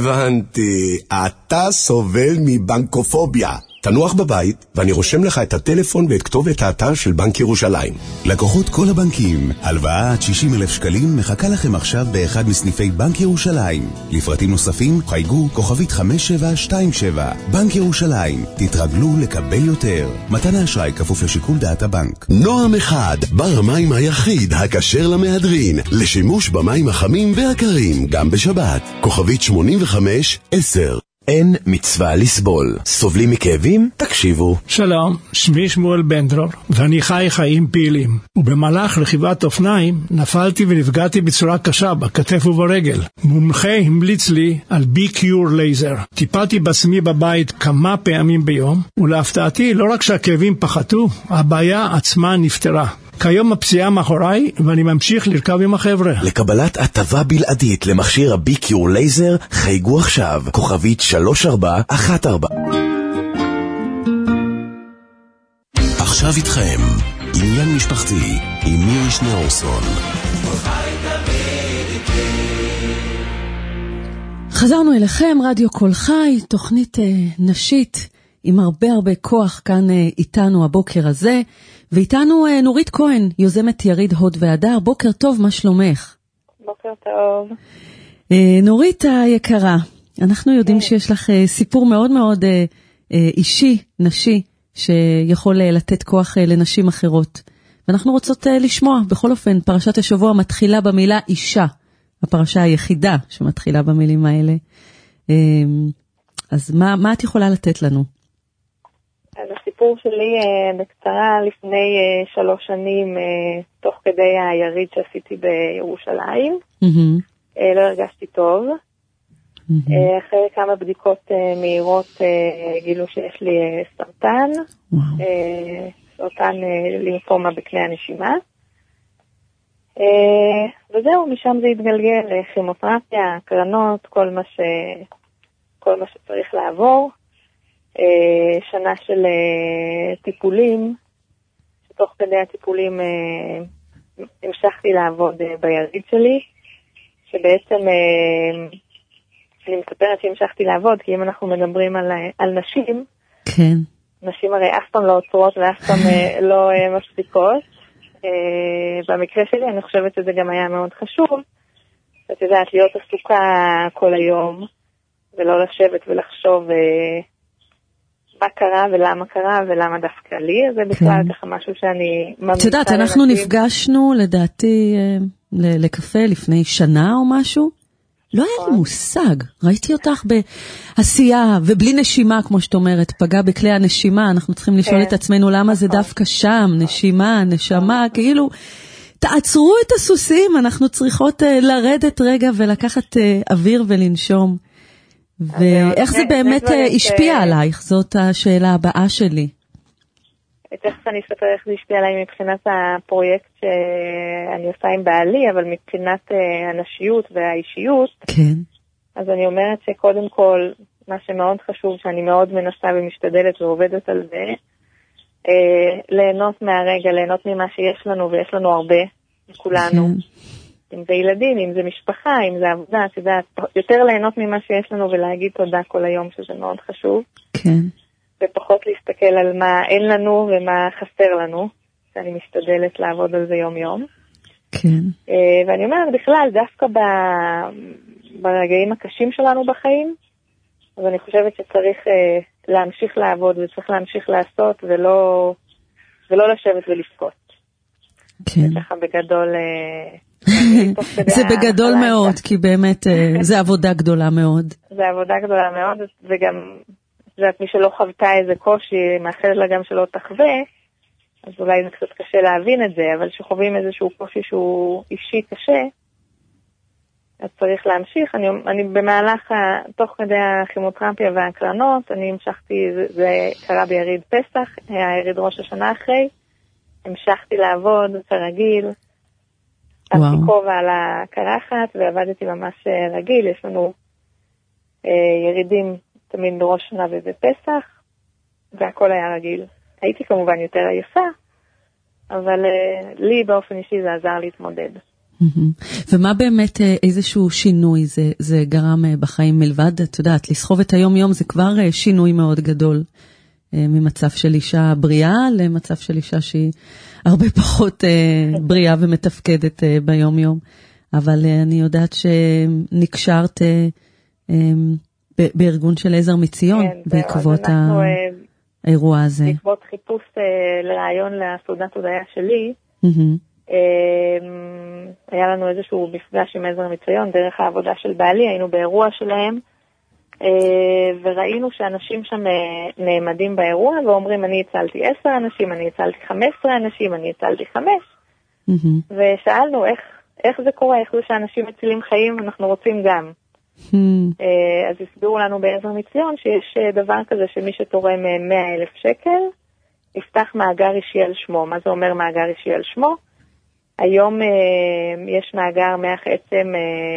הבנתי, אתה סובל מבנקופוביה. תנוח בבית, ואני רושם לך את הטלפון ואת כתובת האתר של בנק ירושלים. לקוחות כל הבנקים, הלוואה עד שישים אלף שקלים מחכה לכם עכשיו באחד מסניפי בנק ירושלים. לפרטים נוספים, חייגו כוכבית חמש שבע שתיים שבע. בנק ירושלים, תתרגלו לקבל יותר. מתן האשראי כפוף לשיקול דעת הבנק. נועם אחד, בר המים היחיד הכשר למהדרין, לשימוש במים החמים והקרים, גם בשבת. כוכבית שמונים וחמש עשר. אין מצווה לסבול. סובלים מכאבים? תקשיבו. שלום, שמי שמואל בנדרור, ואני חי חיים פעילים. ובמהלך רכיבת אופניים נפלתי ונפגעתי בצורה קשה בכתף וברגל. מומחה המליץ לי על בי-קיור לייזר. טיפלתי בעצמי בבית כמה פעמים ביום, ולהפתעתי לא רק שהכאבים פחתו, הבעיה עצמה נפתרה. כיום הפציעה מאחוריי, ואני ממשיך לרכב עם החבר'ה. לקבלת הטבה בלעדית למכשיר הבי-קיור לייזר, חייגו עכשיו, כוכבית שלוש ארבע אחת ארבע. עכשיו איתכם, עניין משפחתי, עם מירי שניאורסון. חזרנו אליכם, רדיו קול חי, תוכנית אה, נשית עם הרבה הרבה כוח כאן אה, איתנו הבוקר הזה. ואיתנו נורית כהן, יוזמת יריד הוד והדר. בוקר טוב, מה שלומך? בוקר טוב. נורית היקרה, אנחנו יודעים שיש לך סיפור מאוד מאוד אישי, נשי, שיכול לתת כוח לנשים אחרות. ואנחנו רוצות לשמוע, בכל אופן, פרשת השבוע מתחילה במילה אישה, הפרשה היחידה שמתחילה במילים האלה. אז מה, מה את יכולה לתת לנו? אז הסיפור שלי בקצרה, לפני שלוש שנים, תוך כדי היריד שעשיתי בירושלים, לא הרגשתי טוב. אחרי כמה בדיקות מהירות גילו שיש לי סרטן, סרטן לימפומה בקנה הנשימה. וזהו, משם זה התגלגל, כימותרפיה, קרנות, כל מה ש... כל מה שצריך לעבור. שנה של טיפולים, שתוך כדי הטיפולים המשכתי לעבוד ביריד שלי, שבעצם אני מספרת שהמשכתי לעבוד, כי אם אנחנו מדברים על, על נשים, כן. נשים הרי אף פעם לא עוצרות ואף פעם לא מפסיקות. במקרה שלי אני חושבת שזה גם היה מאוד חשוב, את יודעת, להיות עסוקה כל היום, ולא לשבת ולחשוב מה קרה ולמה קרה ולמה דווקא לי, זה בכלל ככה משהו שאני ממליצה. את יודעת, אנחנו נפגשנו לדעתי לקפה לפני שנה או משהו, לא היה לי מושג, ראיתי אותך בעשייה ובלי נשימה, כמו שאת אומרת, פגע בכלי הנשימה, אנחנו צריכים לשאול את עצמנו למה זה דווקא שם, נשימה, נשמה, כאילו, תעצרו את הסוסים, אנחנו צריכות לרדת רגע ולקחת אוויר ולנשום. ואיך זה באמת השפיע עלייך? זאת השאלה הבאה שלי. תכף אני אספר איך זה השפיע עליי מבחינת הפרויקט שאני עושה עם בעלי, אבל מבחינת הנשיות והאישיות, כן. אז אני אומרת שקודם כל, מה שמאוד חשוב, שאני מאוד מנסה ומשתדלת ועובדת על זה, ליהנות מהרגע, ליהנות ממה שיש לנו, ויש לנו הרבה, כולנו. אם זה ילדים, אם זה משפחה, אם זה עבודה, את יודעת, יותר ליהנות ממה שיש לנו ולהגיד תודה כל היום, שזה מאוד חשוב. כן. ופחות להסתכל על מה אין לנו ומה חסר לנו, שאני משתדלת לעבוד על זה יום יום. כן. ואני אומרת בכלל, דווקא ברגעים הקשים שלנו בחיים, אז אני חושבת שצריך להמשיך לעבוד וצריך להמשיך לעשות ולא, ולא לשבת ולפקות. כן. ככה בגדול... זה בגדול מאוד, כי באמת זה עבודה גדולה מאוד. זה עבודה גדולה מאוד, וגם... זאת מי שלא חוותה איזה קושי, מאחלת לה גם שלא תחווה, אז אולי זה קצת קשה להבין את זה, אבל שחווים איזשהו קושי שהוא אישי קשה, אז צריך להמשיך. אני, אני במהלך, תוך כדי הכימותרפיה והקרנות, אני המשכתי, זה, זה קרה ביריד פסח, היה יריד ראש השנה אחרי, המשכתי לעבוד כרגיל, עשיתי כובע על הקרחת, ועבדתי ממש רגיל, יש לנו אה, ירידים, תמיד בראש שנה ובפסח, והכל היה רגיל. הייתי כמובן יותר עייפה, אבל uh, לי באופן אישי זה עזר להתמודד. ומה באמת איזשהו שינוי זה, זה גרם בחיים מלבד? את יודעת, לסחוב את היום יום זה כבר שינוי מאוד גדול, ממצב של אישה בריאה למצב של אישה שהיא הרבה פחות בריאה ומתפקדת ביום יום. אבל אני יודעת שנקשרת... בארגון של עזר מציון, כן, בעקבות האירוע הזה. בעקבות חיפוש לרעיון לסעודת הודיה שלי, mm-hmm. היה לנו איזשהו מפגש עם עזר מציון, דרך העבודה של בעלי, היינו באירוע שלהם, וראינו שאנשים שם נעמדים באירוע, ואומרים, אני הצלתי עשר אנשים, אני הצלתי חמש עשרה אנשים, אני הצלתי חמש, mm-hmm. ושאלנו איך, איך זה קורה, איך זה שאנשים מצילים חיים, אנחנו רוצים גם. אז הסבירו לנו בעזר מציון שיש דבר כזה שמי שתורם מאה אלף שקל יפתח מאגר אישי על שמו. מה זה אומר מאגר אישי על שמו? היום יש מאגר מח עצם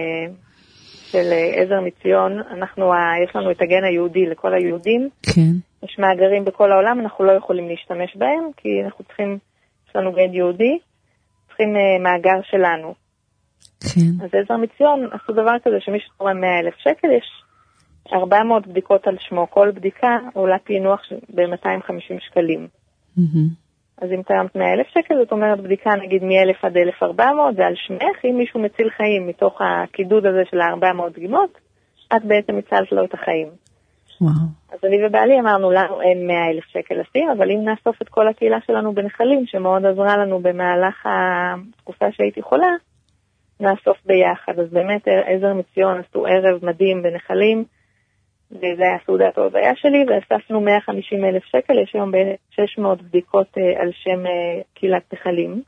של עזר מציון. אנחנו, יש לנו את הגן היהודי לכל היהודים. כן. יש מאגרים בכל העולם, אנחנו לא יכולים להשתמש בהם כי אנחנו צריכים, יש לנו גן יהודי, צריכים מאגר שלנו. כן. אז עזר מציון עשו דבר כזה שמי שתורם מאה אלף שקל יש ארבע מאות בדיקות על שמו, כל בדיקה עולה פענוח ב-מאתיים וחמישים שקלים. Mm-hmm. אז אם תרמת מאה אלף שקל, זאת אומרת בדיקה נגיד מ-אלף עד אלף וארבע מאות, זה על שמך, אם מישהו מציל חיים מתוך הקידוד הזה של ה-ארבע מאות דגימות, את בעצם הצלת לו את החיים. וואו. אז אני ובעלי אמרנו לנו אין מאה אלף שקל לשים, אבל אם נאסוף את כל הקהילה שלנו בנחלים, שמאוד עזרה לנו במהלך התקופה שהייתי חולה, נאסוף ביחד. אז באמת עזר מציון עשו ערב מדהים בנחלים, וזה היה סעודת ההודיה שלי, ואספנו מאה וחמישים אלף שקל, יש היום ב-שש מאות בדיקות על שם קהילת נחלים.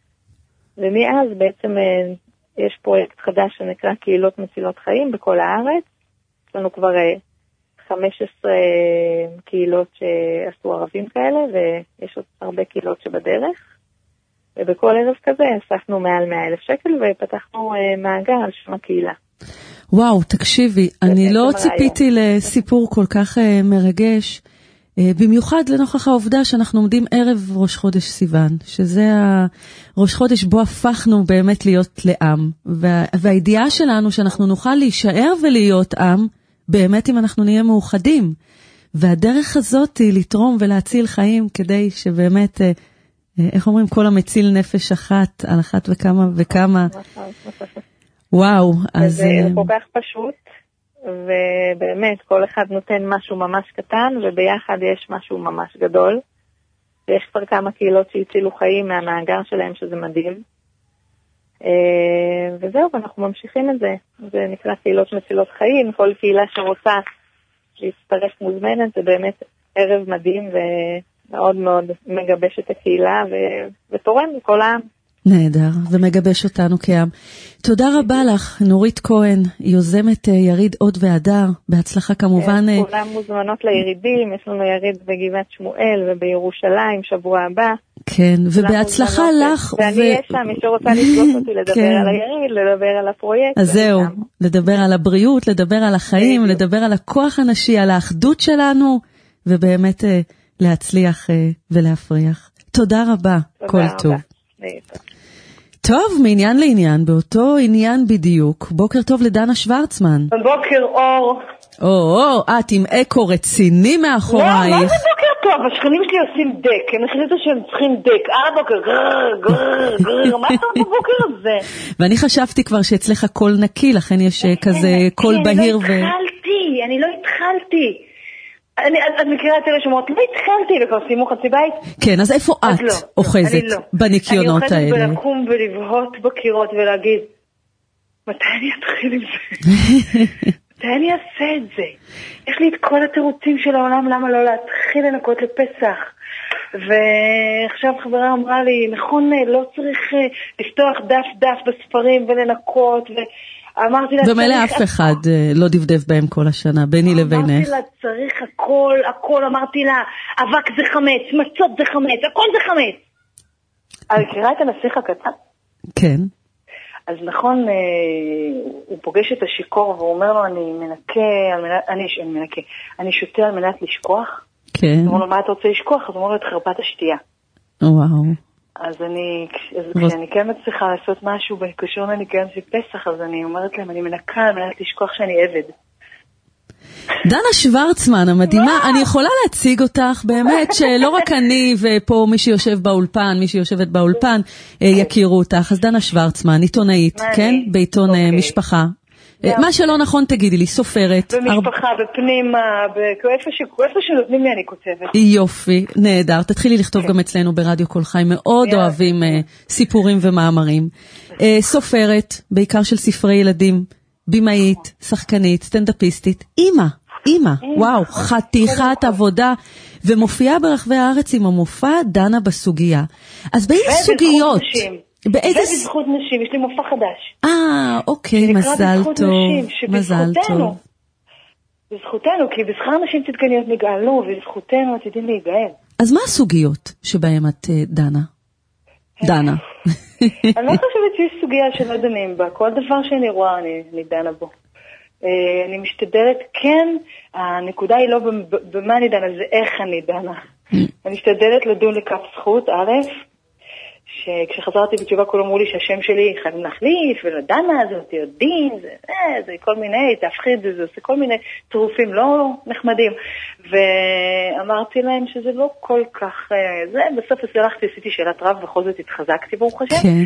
ומאז בעצם יש פרויקט חדש שנקרא קהילות מצילות חיים בכל הארץ. יש לנו כבר חמש עשרה קהילות שעשו ערבים כאלה, ויש עוד הרבה קהילות שבדרך. ובכל ערב כזה אספנו מעל מאה אלף שקל ופתחנו מאגר על שם הקהילה. וואו, תקשיבי, אני לא ציפיתי לסיפור כל כך מרגש. במיוחד לנוכח העובדה שאנחנו עומדים ערב ראש חודש סיוון, שזה ראש חודש בו הפכנו באמת להיות לעם, וה, והידיעה שלנו שאנחנו נוכל להישאר ולהיות עם, באמת אם אנחנו נהיה מאוחדים, והדרך הזאת היא לתרום ולהציל חיים, כדי שבאמת, איך אומרים, כל המציל נפש אחת, על אחת וכמה וכמה. וואו, אז... זה כל כך פשוט. ובאמת כל אחד נותן משהו ממש קטן וביחד יש משהו ממש גדול. ויש כבר כמה קהילות שהצילו חיים מהמאגר שלהם שזה מדהים. וזהו, אנחנו ממשיכים את זה. זה נקרא קהילות מצילות חיים. כל קהילה שרוצה להצטרף מוזמנת, זה באמת ערב מדהים ומאוד מאוד מגבש את הקהילה ותורם לכל העם. נהדר, ומגבש אותנו כעם. תודה רבה לך, נורית כהן, יוזמת יריד עוד והדר, בהצלחה כמובן. כולם מוזמנות לירידים, יש לנו יריד בגבעת שמואל ובירושלים, שבוע הבא. כן, ובהצלחה לך. ואני יש שם, מי שרוצה לפגוש אותי לדבר על היריד, לדבר על הפרויקט. אז זהו, לדבר על הבריאות, לדבר על החיים, לדבר על הכוח הנשי, על האחדות שלנו, ובאמת להצליח ולהפריח. תודה רבה, כל טוב. טוב, מעניין לעניין, באותו עניין בדיוק. בוקר טוב לדנה שוורצמן. בוקר אור. או, או, את עם אקו רציני מאחורייך. לא, מה זה בוקר טוב? השכנים שלי עושים דק, הם החליטו שהם צריכים דק. אה, בוקר, גרר, גרר, גרר, מה אתה בבוקר הזה? ואני חשבתי כבר שאצלך קול נקי, לכן יש כזה קול בהיר ו... אני לא התחלתי, אני לא התחלתי. את מכירה את אלה שאומרות, לא התחלתי, וכבר סיימו חצי בית? כן, אז איפה את אוחזת בניקיונות האלה? אני אוחזת בלקום ולבהות בקירות ולהגיד, מתי אני אתחיל עם זה? מתי אני אעשה את זה? יש לי את כל התירוצים של העולם, למה לא להתחיל לנקות לפסח? ועכשיו חברה אמרה לי, נכון, לא צריך לפתוח דף דף בספרים ולנקות ו... במילא אף אחד לא דבדב בהם כל השנה, ביני לבינך. אמרתי לה, צריך הכל, הכל, אמרתי לה, אבק זה חמץ, מצות זה חמץ, הכל זה חמץ. אני מכירה את הנסיך הקטן? כן. אז נכון, הוא פוגש את השיקור, והוא אומר לו, אני מנקה, אני מנקה, אני שותה על מנת לשכוח. כן. הוא אומר לו, מה אתה רוצה לשכוח? אז הוא אומר לו, את חרפת השתייה. וואו. אז אני, כשאני כן מצליחה לעשות משהו בקשור לניקיון של פסח, אז אני אומרת להם, אני מנקה על מנת לשכוח שאני עבד. דנה שוורצמן המדהימה, אני יכולה להציג אותך באמת, שלא רק אני ופה מי שיושב באולפן, מי שיושבת באולפן, יכירו אותך. אז דנה שוורצמן, עיתונאית, כן? בעיתון משפחה. מה שלא נכון תגידי לי, סופרת. במשפחה, בפנימה, איפה שנותנים לי אני כותבת. יופי, נהדר. תתחילי לכתוב גם אצלנו ברדיו קול חי, מאוד אוהבים סיפורים ומאמרים. סופרת, בעיקר של ספרי ילדים, בימאית, שחקנית, סטנדאפיסטית, אימא, אימא, וואו, חתיכת עבודה, ומופיעה ברחבי הארץ עם המופע דנה בסוגיה. אז באיזה סוגיות? באיזה... ובזכות נשים, יש לי מופע חדש. אה, אוקיי, מזל טוב, מזל טוב. בזכותנו, כי בשכר נשים צדקניות נגאלנו, ובזכותנו עתידים להיגאל. אז מה הסוגיות שבהם את דנה? דנה. אני לא חושבת שיש סוגיה שלא דנים בה, כל דבר שאני רואה אני דנה בו. אני משתדלת, כן, הנקודה היא לא במה אני דנה, זה איך אני דנה. אני משתדלת לדון לכף זכות, א', שכשחזרתי בתשובה כולם אמרו לי שהשם שלי חייבים להחליף, ולדנה הזאת, יודעים, זה, אה, זה כל מיני, תפחיד, זה עושה כל מיני צירופים לא נחמדים. ואמרתי להם שזה לא כל כך, זה, בסוף הלכתי, עשיתי שאלת רב, בכל זאת התחזקתי, ברוך השם. כן.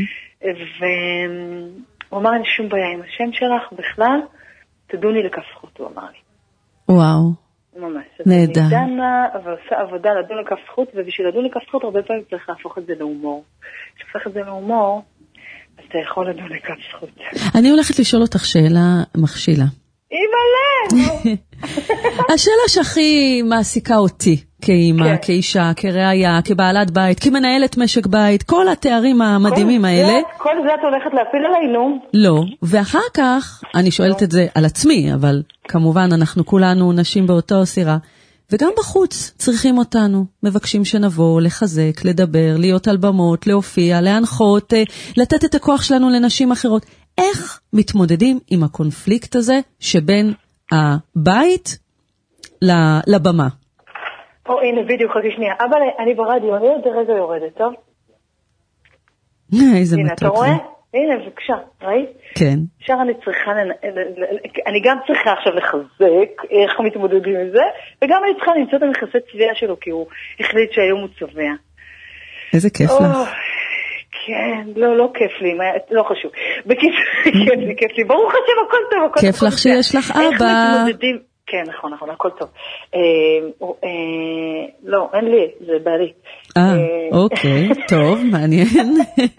והוא אמר לי, שום בעיה עם השם שלך בכלל, תדוני לכף זכות, הוא אמר לי. וואו. ממש. נהדר. אני דנה, אבל עושה עבודה לדון לכף זכות, ובשביל לדון לכף זכות הרבה פעמים צריך להפוך את זה להומור. כשהפך את זה להומור, אז אתה יכול לדון לכף זכות. אני הולכת לשאול אותך שאלה מכשילה. אימא'לה! השאלה שהכי מעסיקה אותי, כאימא, כאישה, כראיה, כבעלת בית, כמנהלת משק בית, כל התארים המדהימים האלה. כל זה את הולכת להפיל עלינו? לא, ואחר כך, אני שואלת את זה על עצמי, אבל כמובן אנחנו כולנו נשים באותו סירה, וגם בחוץ צריכים אותנו, מבקשים שנבוא, לחזק, לדבר, להיות על במות, להופיע, להנחות, לתת את הכוח שלנו לנשים אחרות. איך מתמודדים עם הקונפליקט הזה שבין הבית לבמה? או, הנה, בדיוק, חכי שנייה. אבא, אני ברדיו, אני עוד רגע יורדת, טוב? איזה מתוק. הנה, אתה רואה? הנה, בבקשה, ראית? כן. אפשר אני צריכה, אני גם צריכה עכשיו לחזק איך מתמודדים עם זה, וגם אני צריכה למצוא את המכסה צביעה שלו, כי הוא החליט שהיום הוא צובע. איזה כיף לך. כן, לא, לא כיף לי, לא חשוב. בקיצור, כיף לי, כיף לי, ברוך השם, הכל טוב, הכל טוב. כיף לך שיש לך אבא. איך מתמודדים, כן, נכון, נכון, הכל טוב. לא, אין לי, זה בעלי. אה, אוקיי, טוב, מעניין.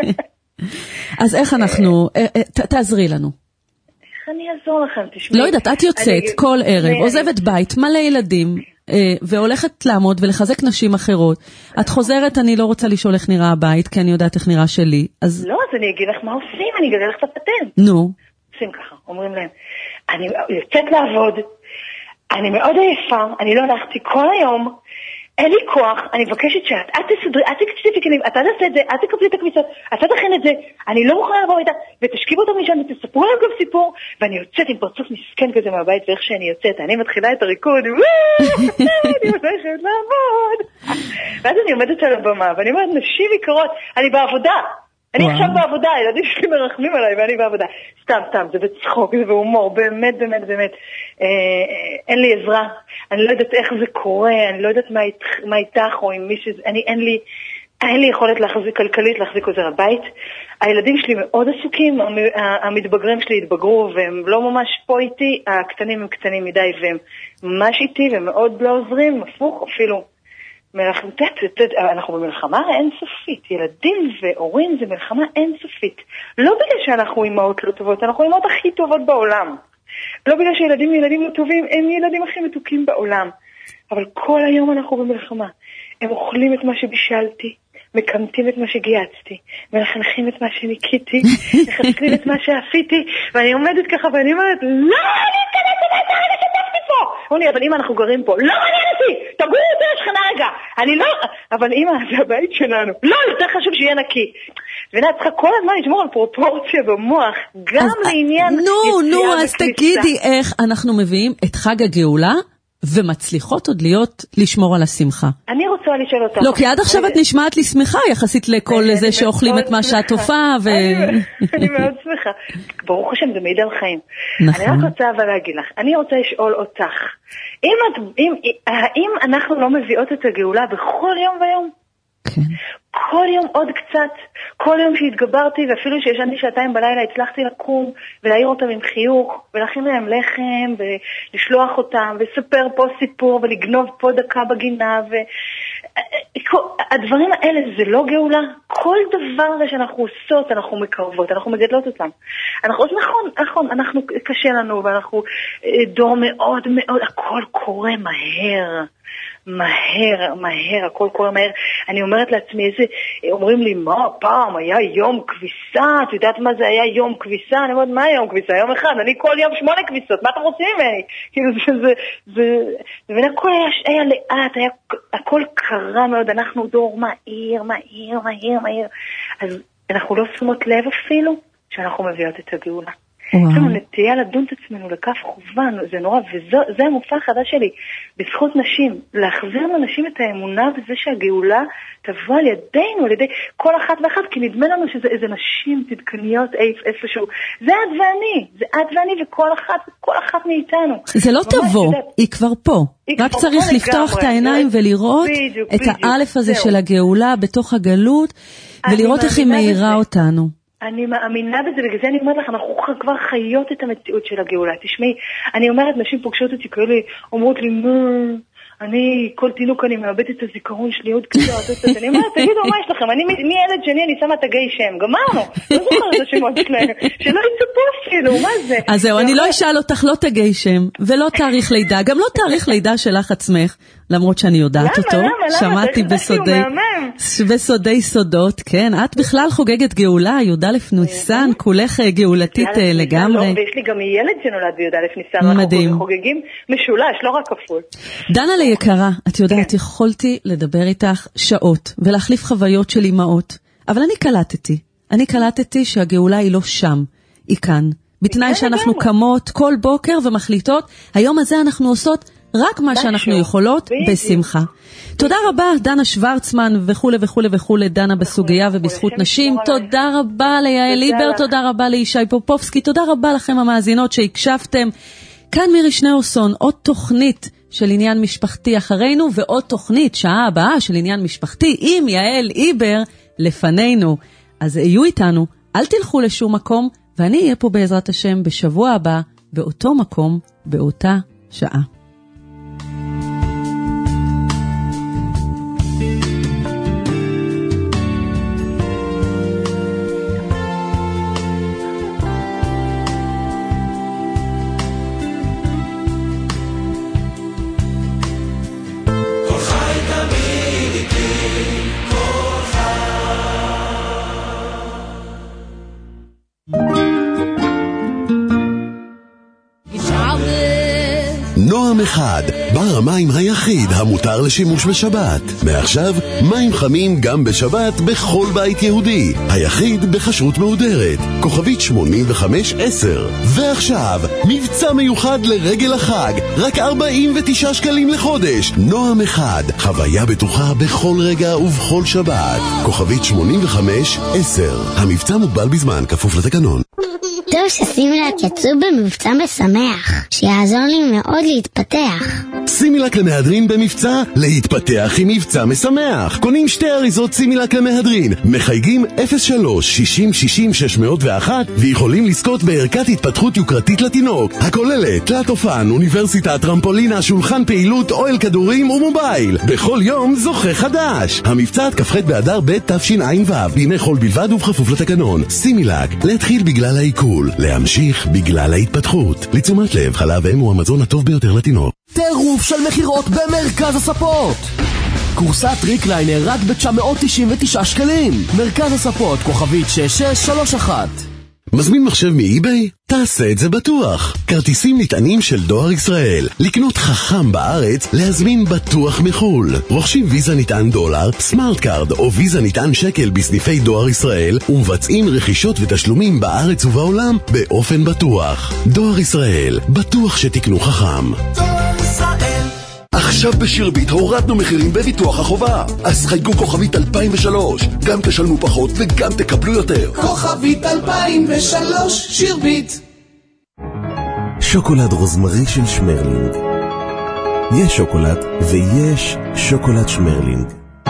אז איך אנחנו, תעזרי לנו. איך אני אעזור לכם, תשמעי. לא יודעת, את יוצאת כל ערב, עוזבת בית, מלא ילדים, והולכת לעמוד ולחזק נשים אחרות. את חוזרת, אני לא רוצה לשאול איך נראה הבית, כי אני יודעת איך נראה שלי. לא, אז אני אגיד לך מה עושים, אני אגלה לך את הפטנט. נו. עושים ככה, אומרים להם, אני יוצאת לעבוד, אני מאוד עייפה, אני לא הלכתי כל היום, אין לי כוח, אני מבקשת שאת, את תסדרי, את תקציבי כלים, אתה תעשה את זה, את תקבלי את הכביסות, אתה תכין את זה, אני לא מוכנה לעבור איתה, ותשכיבו אותם משם ותספרו להם גם סיפור, ואני יוצאת עם פרצוף מסכן כזה מהבית, ואיך שאני יוצאת, אני מתחילה את הריקוד, אני הולכת לעבוד, ואז אני עומדת על הבמה, ואני אומרת, נשים יקרות, אני בעבודה, אני עכשיו בעבודה, הילדים שלי מרחמים עליי ואני בעבודה. סתם, סתם, זה בצחוק, זה בהומור, באמת, באמת, באמת. אין לי עזרה, אני לא יודעת איך זה קורה, אני לא יודעת מה איתך או עם מי שזה, אין לי, אין לי יכולת להחזיק כלכלית, להחזיק עוזר הבית. הילדים שלי מאוד עסוקים, המתבגרים שלי התבגרו והם לא ממש פה איתי, הקטנים הם קטנים מדי והם ממש איתי והם מאוד לא עוזרים, הפוך אפילו. אנחנו במלחמה אינסופית, ילדים והורים זה מלחמה אינסופית, לא בגלל שאנחנו אימהות לא טובות, אנחנו אימהות הכי טובות בעולם, לא בגלל שילדים ילדים לא טובים, הם ילדים הכי מתוקים בעולם, אבל כל היום אנחנו במלחמה, הם אוכלים את מה שבישלתי, מקמטים את מה שגייצתי, מלחנכים את מה שניקיתי, מחסלים את מה שאפיתי, ואני עומדת ככה ואני אומרת, לא, אני אתכנס את היתר, אני שתפתי פה. אומרים לי, אבל אמא, אנחנו גרים פה. לא, אני אנסי, תגורו יותר שכנה רגע. אני לא, אבל אמא, זה הבית שלנו. לא, יותר חשוב שיהיה נקי. ואני צריכה כל הזמן לשמור על פרופורציה במוח, גם לעניין יציאה וכניסה. נו, נו, אז תגידי איך אנחנו מביאים את חג הגאולה, ומצליחות עוד להיות לשמור על השמחה. אני רוצה לשאול אותך. לא, כי עד עכשיו את נשמעת לי שמחה יחסית לכל זה שאוכלים את מה שאת תופה. אני מאוד שמחה. ברוך השם, זה מעיד על חיים. אני רק רוצה אבל להגיד לך, אני רוצה לשאול אותך, האם אנחנו לא מביאות את הגאולה בכל יום ויום? כן. כל יום עוד קצת, כל יום שהתגברתי ואפילו שישנתי שעתיים בלילה הצלחתי לקום ולהעיר אותם עם חיוך ולהכין להם לחם ולשלוח אותם ולספר פה סיפור ולגנוב פה דקה בגינה והדברים האלה זה לא גאולה. כל דבר הזה שאנחנו עושות אנחנו מקרבות, אנחנו מגדלות אותם, אנחנו עושים נכון, נכון, אנחנו קשה לנו ואנחנו דור מאוד מאוד, הכל קורה מהר מהר, מהר, הכל קורה מהר. אני אומרת לעצמי, איזה, אומרים לי, מה, פעם היה יום כביסה, את יודעת מה זה היה יום כביסה? אני אומרת, מה יום כביסה? יום אחד, אני כל יום שמונה כביסות, מה אתם רוצים ממני? כאילו, זה, זה, זה, זה, הכל היה, היה לאט, היה, הכל קרה מאוד, אנחנו דור מהיר, מהיר, מהיר, מהיר. אז אנחנו לא שמות לב אפילו, שאנחנו מביאות את הגאולה. יש לנו נטייה לדון את עצמנו לכף חובן, זה נורא, וזה המופע החדש שלי, בזכות נשים, להחזיר לנשים את האמונה בזה שהגאולה תבוא על ידינו, על ידי כל אחת ואחת, כי נדמה לנו שזה איזה נשים תדקניות איפשהו, זה את ואני, זה את ואני וכל אחת, כל אחת מאיתנו. זה לא תבוא, היא כבר פה, רק צריך לפתוח את העיניים ולראות את האלף הזה של הגאולה בתוך הגלות, ולראות איך היא מאירה אותנו. אני מאמינה בזה, בגלל זה אני אומרת לך, אנחנו כבר חיות את המציאות של הגאולה. תשמעי, אני אומרת, נשים פוגשות אותי כאלה, אומרות לי, מה, אני, כל תינוק אני מאבד את הזיכרון שלי עוד קצת, אני אומרת, תגידו, מה יש לכם? אני, מילד שני, אני שמה את הגי שם, גמרנו, לא זוכר את השמות שלהם, שלא יצפו אפילו, מה זה? אז זהו, אני לא אשאל אותך לא תגי שם, ולא תאריך לידה, גם לא תאריך לידה שלך עצמך, למרות שאני יודעת אותו, שמעתי בסודי, בסודי סודות, כן, את בכלל חוגגת גאולה, י"א ניסן, כולך גאולתית לגמרי. ויש לי גם ילד שנולד בי"א ניסן, אנחנו חוגגים משולש, לא רק כפול. דנה ליקרה, את יודעת, יכולתי לדבר איתך שעות, ולהחליף חוויות של אמאות, אבל אני קלטתי, אני קלטתי שהגאולה היא לא שם, היא כאן, בתנאי שאנחנו קמות כל בוקר ומחליטות, היום הזה אנחנו עושות רק מה שאנחנו יכולות, בשמחה. תודה רבה, דנה שוורצמן וכו' וכו' וכו', דנה בסוגיה ובזכות נשים. תודה רבה ליעל ליבר, תודה רבה לישי פופובסקי, תודה רבה לכם המאזינות שהקשבתם. כאן מירי שניאורסון, עוד תוכנית של עניין משפחתי אחרינו, ועוד תוכנית, שעה הבאה של עניין משפחתי, עם יעל ליבר לפנינו. אז היו איתנו, אל תלכו לשום מקום, ואני אהיה פה בעזרת השם בשבוע הבא, באותו מקום, באותה שעה. נועם אחד, בר המים היחיד המותר לשימוש בשבת. מעכשיו, מים חמים גם בשבת בכל בית יהודי. היחיד בכשרות מהודרת. כוכבית שמונים וחמש עשר. ועכשיו, מבצע מיוחד לרגל החג. רק ארבעים ותשעה שקלים לחודש. נועם אחד, חוויה בטוחה בכל רגע ובכל שבת. כוכבית שמונים וחמש עשר. המבצע מוגבל בזמן, כפוף לתקנון. טוב שסימילק יצאו במבצע משמח, שיעזור לי מאוד להתפתח. סימילק למהדרין במבצע, להתפתח עם מבצע משמח. קונים שתי אריזות סימילק למהדרין, מחייגים אפס שלוש שישים שישים שש מאות ואחת ויכולים לזכות בערכת התפתחות יוקרתית לתינוק, הכוללת תלת אופן, אוניברסיטה, טרמפולינה, שולחן פעילות, אוהל כדורים ומובייל. בכל יום זוכה חדש. המבצע עד כ"ח באדר ב' תשע"ו, בימי חול בלבד ובכפוף לתקנון. סימילק, להתחיל בגלל העיכול, להמשיך בגלל ההתפתחות. לתשומת לב, חלב אם הוא המזון הטוב ביותר לתינוק. טירוף של מחירות במרכז הספות. קורסת טריקליינר רק ב-תשע מאות תשעים ותשעה שקלים. מרכז הספות, כוכבית שש שש שלוש אחת. מזמין מחשב מאי-ביי? תעשה את זה בטוח. כרטיסים נטענים של דואר ישראל. לקנות חכם בארץ, להזמין בטוח מחול. רוכשים ויזה נטען דולר, סמארט קארד או ויזה נטען שקל בסניפי דואר ישראל, ומבצעים רכישות ותשלומים בארץ ובעולם באופן בטוח. דואר ישראל, בטוח שתקנו חכם. דואר ישראל. עכשיו בשירבית הורדנו מחירים בביטוח החובה. אז חייגו כוכבית אלפיים ושלוש. גם תשלמו פחות וגם תקבלו יותר. כוכבית אלפיים ושלוש, שירבית. שוקולד רוזמרי של שמרלינג. יש שוקולד ויש שוקולד שמרלינג.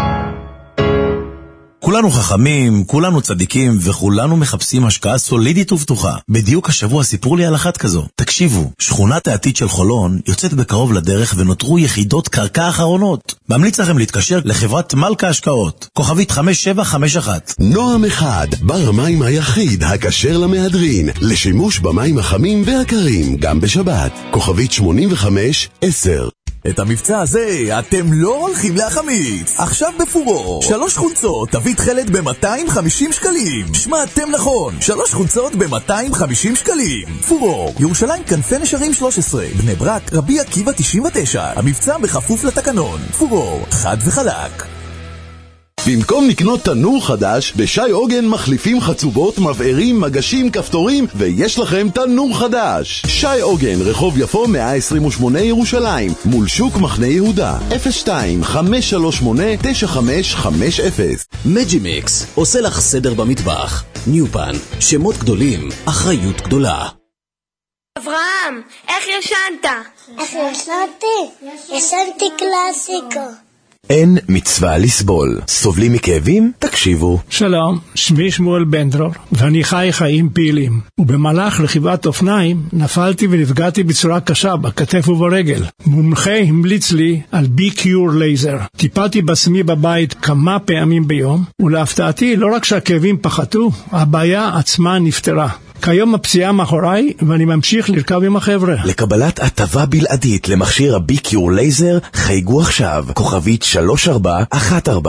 כולנו חכמים, כולנו צדיקים, וכולנו מחפשים השקעה סולידית ובטוחה. בדיוק השבוע סיפרו לי על אחת כזו. תקשיבו, שכונת העתיד של חולון יוצאת בקרוב לדרך ונותרו יחידות קרקע אחרונות. ממליץ לכם להתקשר לחברת מלכה השקעות. כוכבית חמש שבע חמש אחת. נועם אחד, בר המים היחיד הכשר למהדרין. לשימוש במים החמים והקרים, גם בשבת. כוכבית שמונים וחמש עשר. את המבצע הזה אתם לא הולכים להחמיץ. עכשיו בפורור, שלוש חולצות תביא תחלת ב-מאתיים וחמישים שקלים. שמעתם נכון, שלוש חולצות ב-מאתיים וחמישים שקלים. פורור, ירושלים כנפי נשרים שלוש עשרה, בני ברק, רבי עקיבא תשעים ותשע. המבצע בכפוף לתקנון. פורור, חד וחלק. במקום לקנות תנור חדש, בשי עוגן מחליפים חצובות, מבערים, מגשים, כפתורים, ויש לכם תנור חדש. שי עוגן, רחוב יפו מאה עשרים ושמונה ירושלים, מול שוק מחנה יהודה. אפס שתיים חמש שלוש שמונה תשע חמש חמש אפס. מג'ימיקס עושה לך סדר במטבח. ניופן, שמות גדולים, אחריות גדולה. אברהם, איך ישנת? איך ישנתי? ישנתי קלאסיקו. אין מצווה לסבול. סובלים מכאבים? תקשיבו. שלום, שמי שמואל בנדרור, ואני חי חיים פעילים. ובמהלך רכיבת אופניים נפלתי ונפגעתי בצורה קשה בכתף וברגל. מומחה המליץ לי על בי-קיור לייזר. טיפלתי בעצמי בבית כמה פעמים ביום, ולהפתעתי לא רק שהכאבים פחתו, הבעיה עצמה נפתרה. כיום הפציעה מאחוריי, ואני ממשיך לרכב עם החבר'ה. לקבלת הטבה בלעדית למכשיר הבי-קיור לייזר, חייגו עכשיו, כוכבית שלוש ארבע אחת ארבע.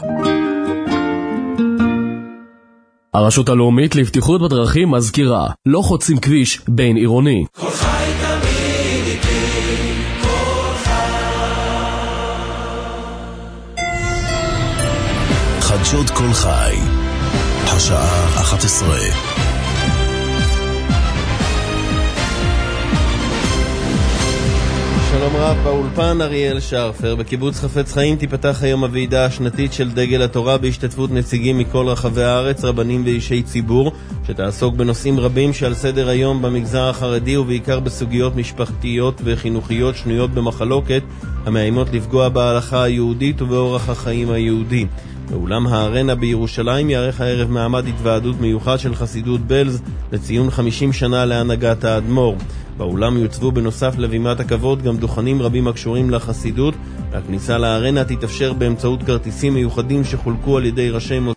הרשות הלאומית לבטיחות בדרכים מזכירה, לא חוצים כביש בין עירוני. כל חי תמיד איתי, כל חי. חדשות כל חי, השעה אחת עשרה. שלום רב, באולפן אריאל שרפר. בקיבוץ חפץ חיים תיפתח היום הוועידה השנתית של דגל התורה בהשתתפות נציגים מכל רחבי הארץ, רבנים ואישי ציבור, שתעסוק בנושאים רבים שעל סדר היום במגזר החרדי ובעיקר בסוגיות משפחתיות וחינוכיות שנויות במחלוקת המאיימות לפגוע בהלכה היהודית ובאורח החיים היהודי. באולם הארנה בירושלים יערך הערב מעמד התוועדות מיוחד של חסידות בלז לציון חמישים שנה להנהגת האדמו"ר. באולם יוצבו בנוסף לבימת הכבוד גם דוכנים רבים הקשורים לחסידות, והכניסה לארנה תתאפשר באמצעות כרטיסים מיוחדים שחולקו על ידי ראשי מוסדות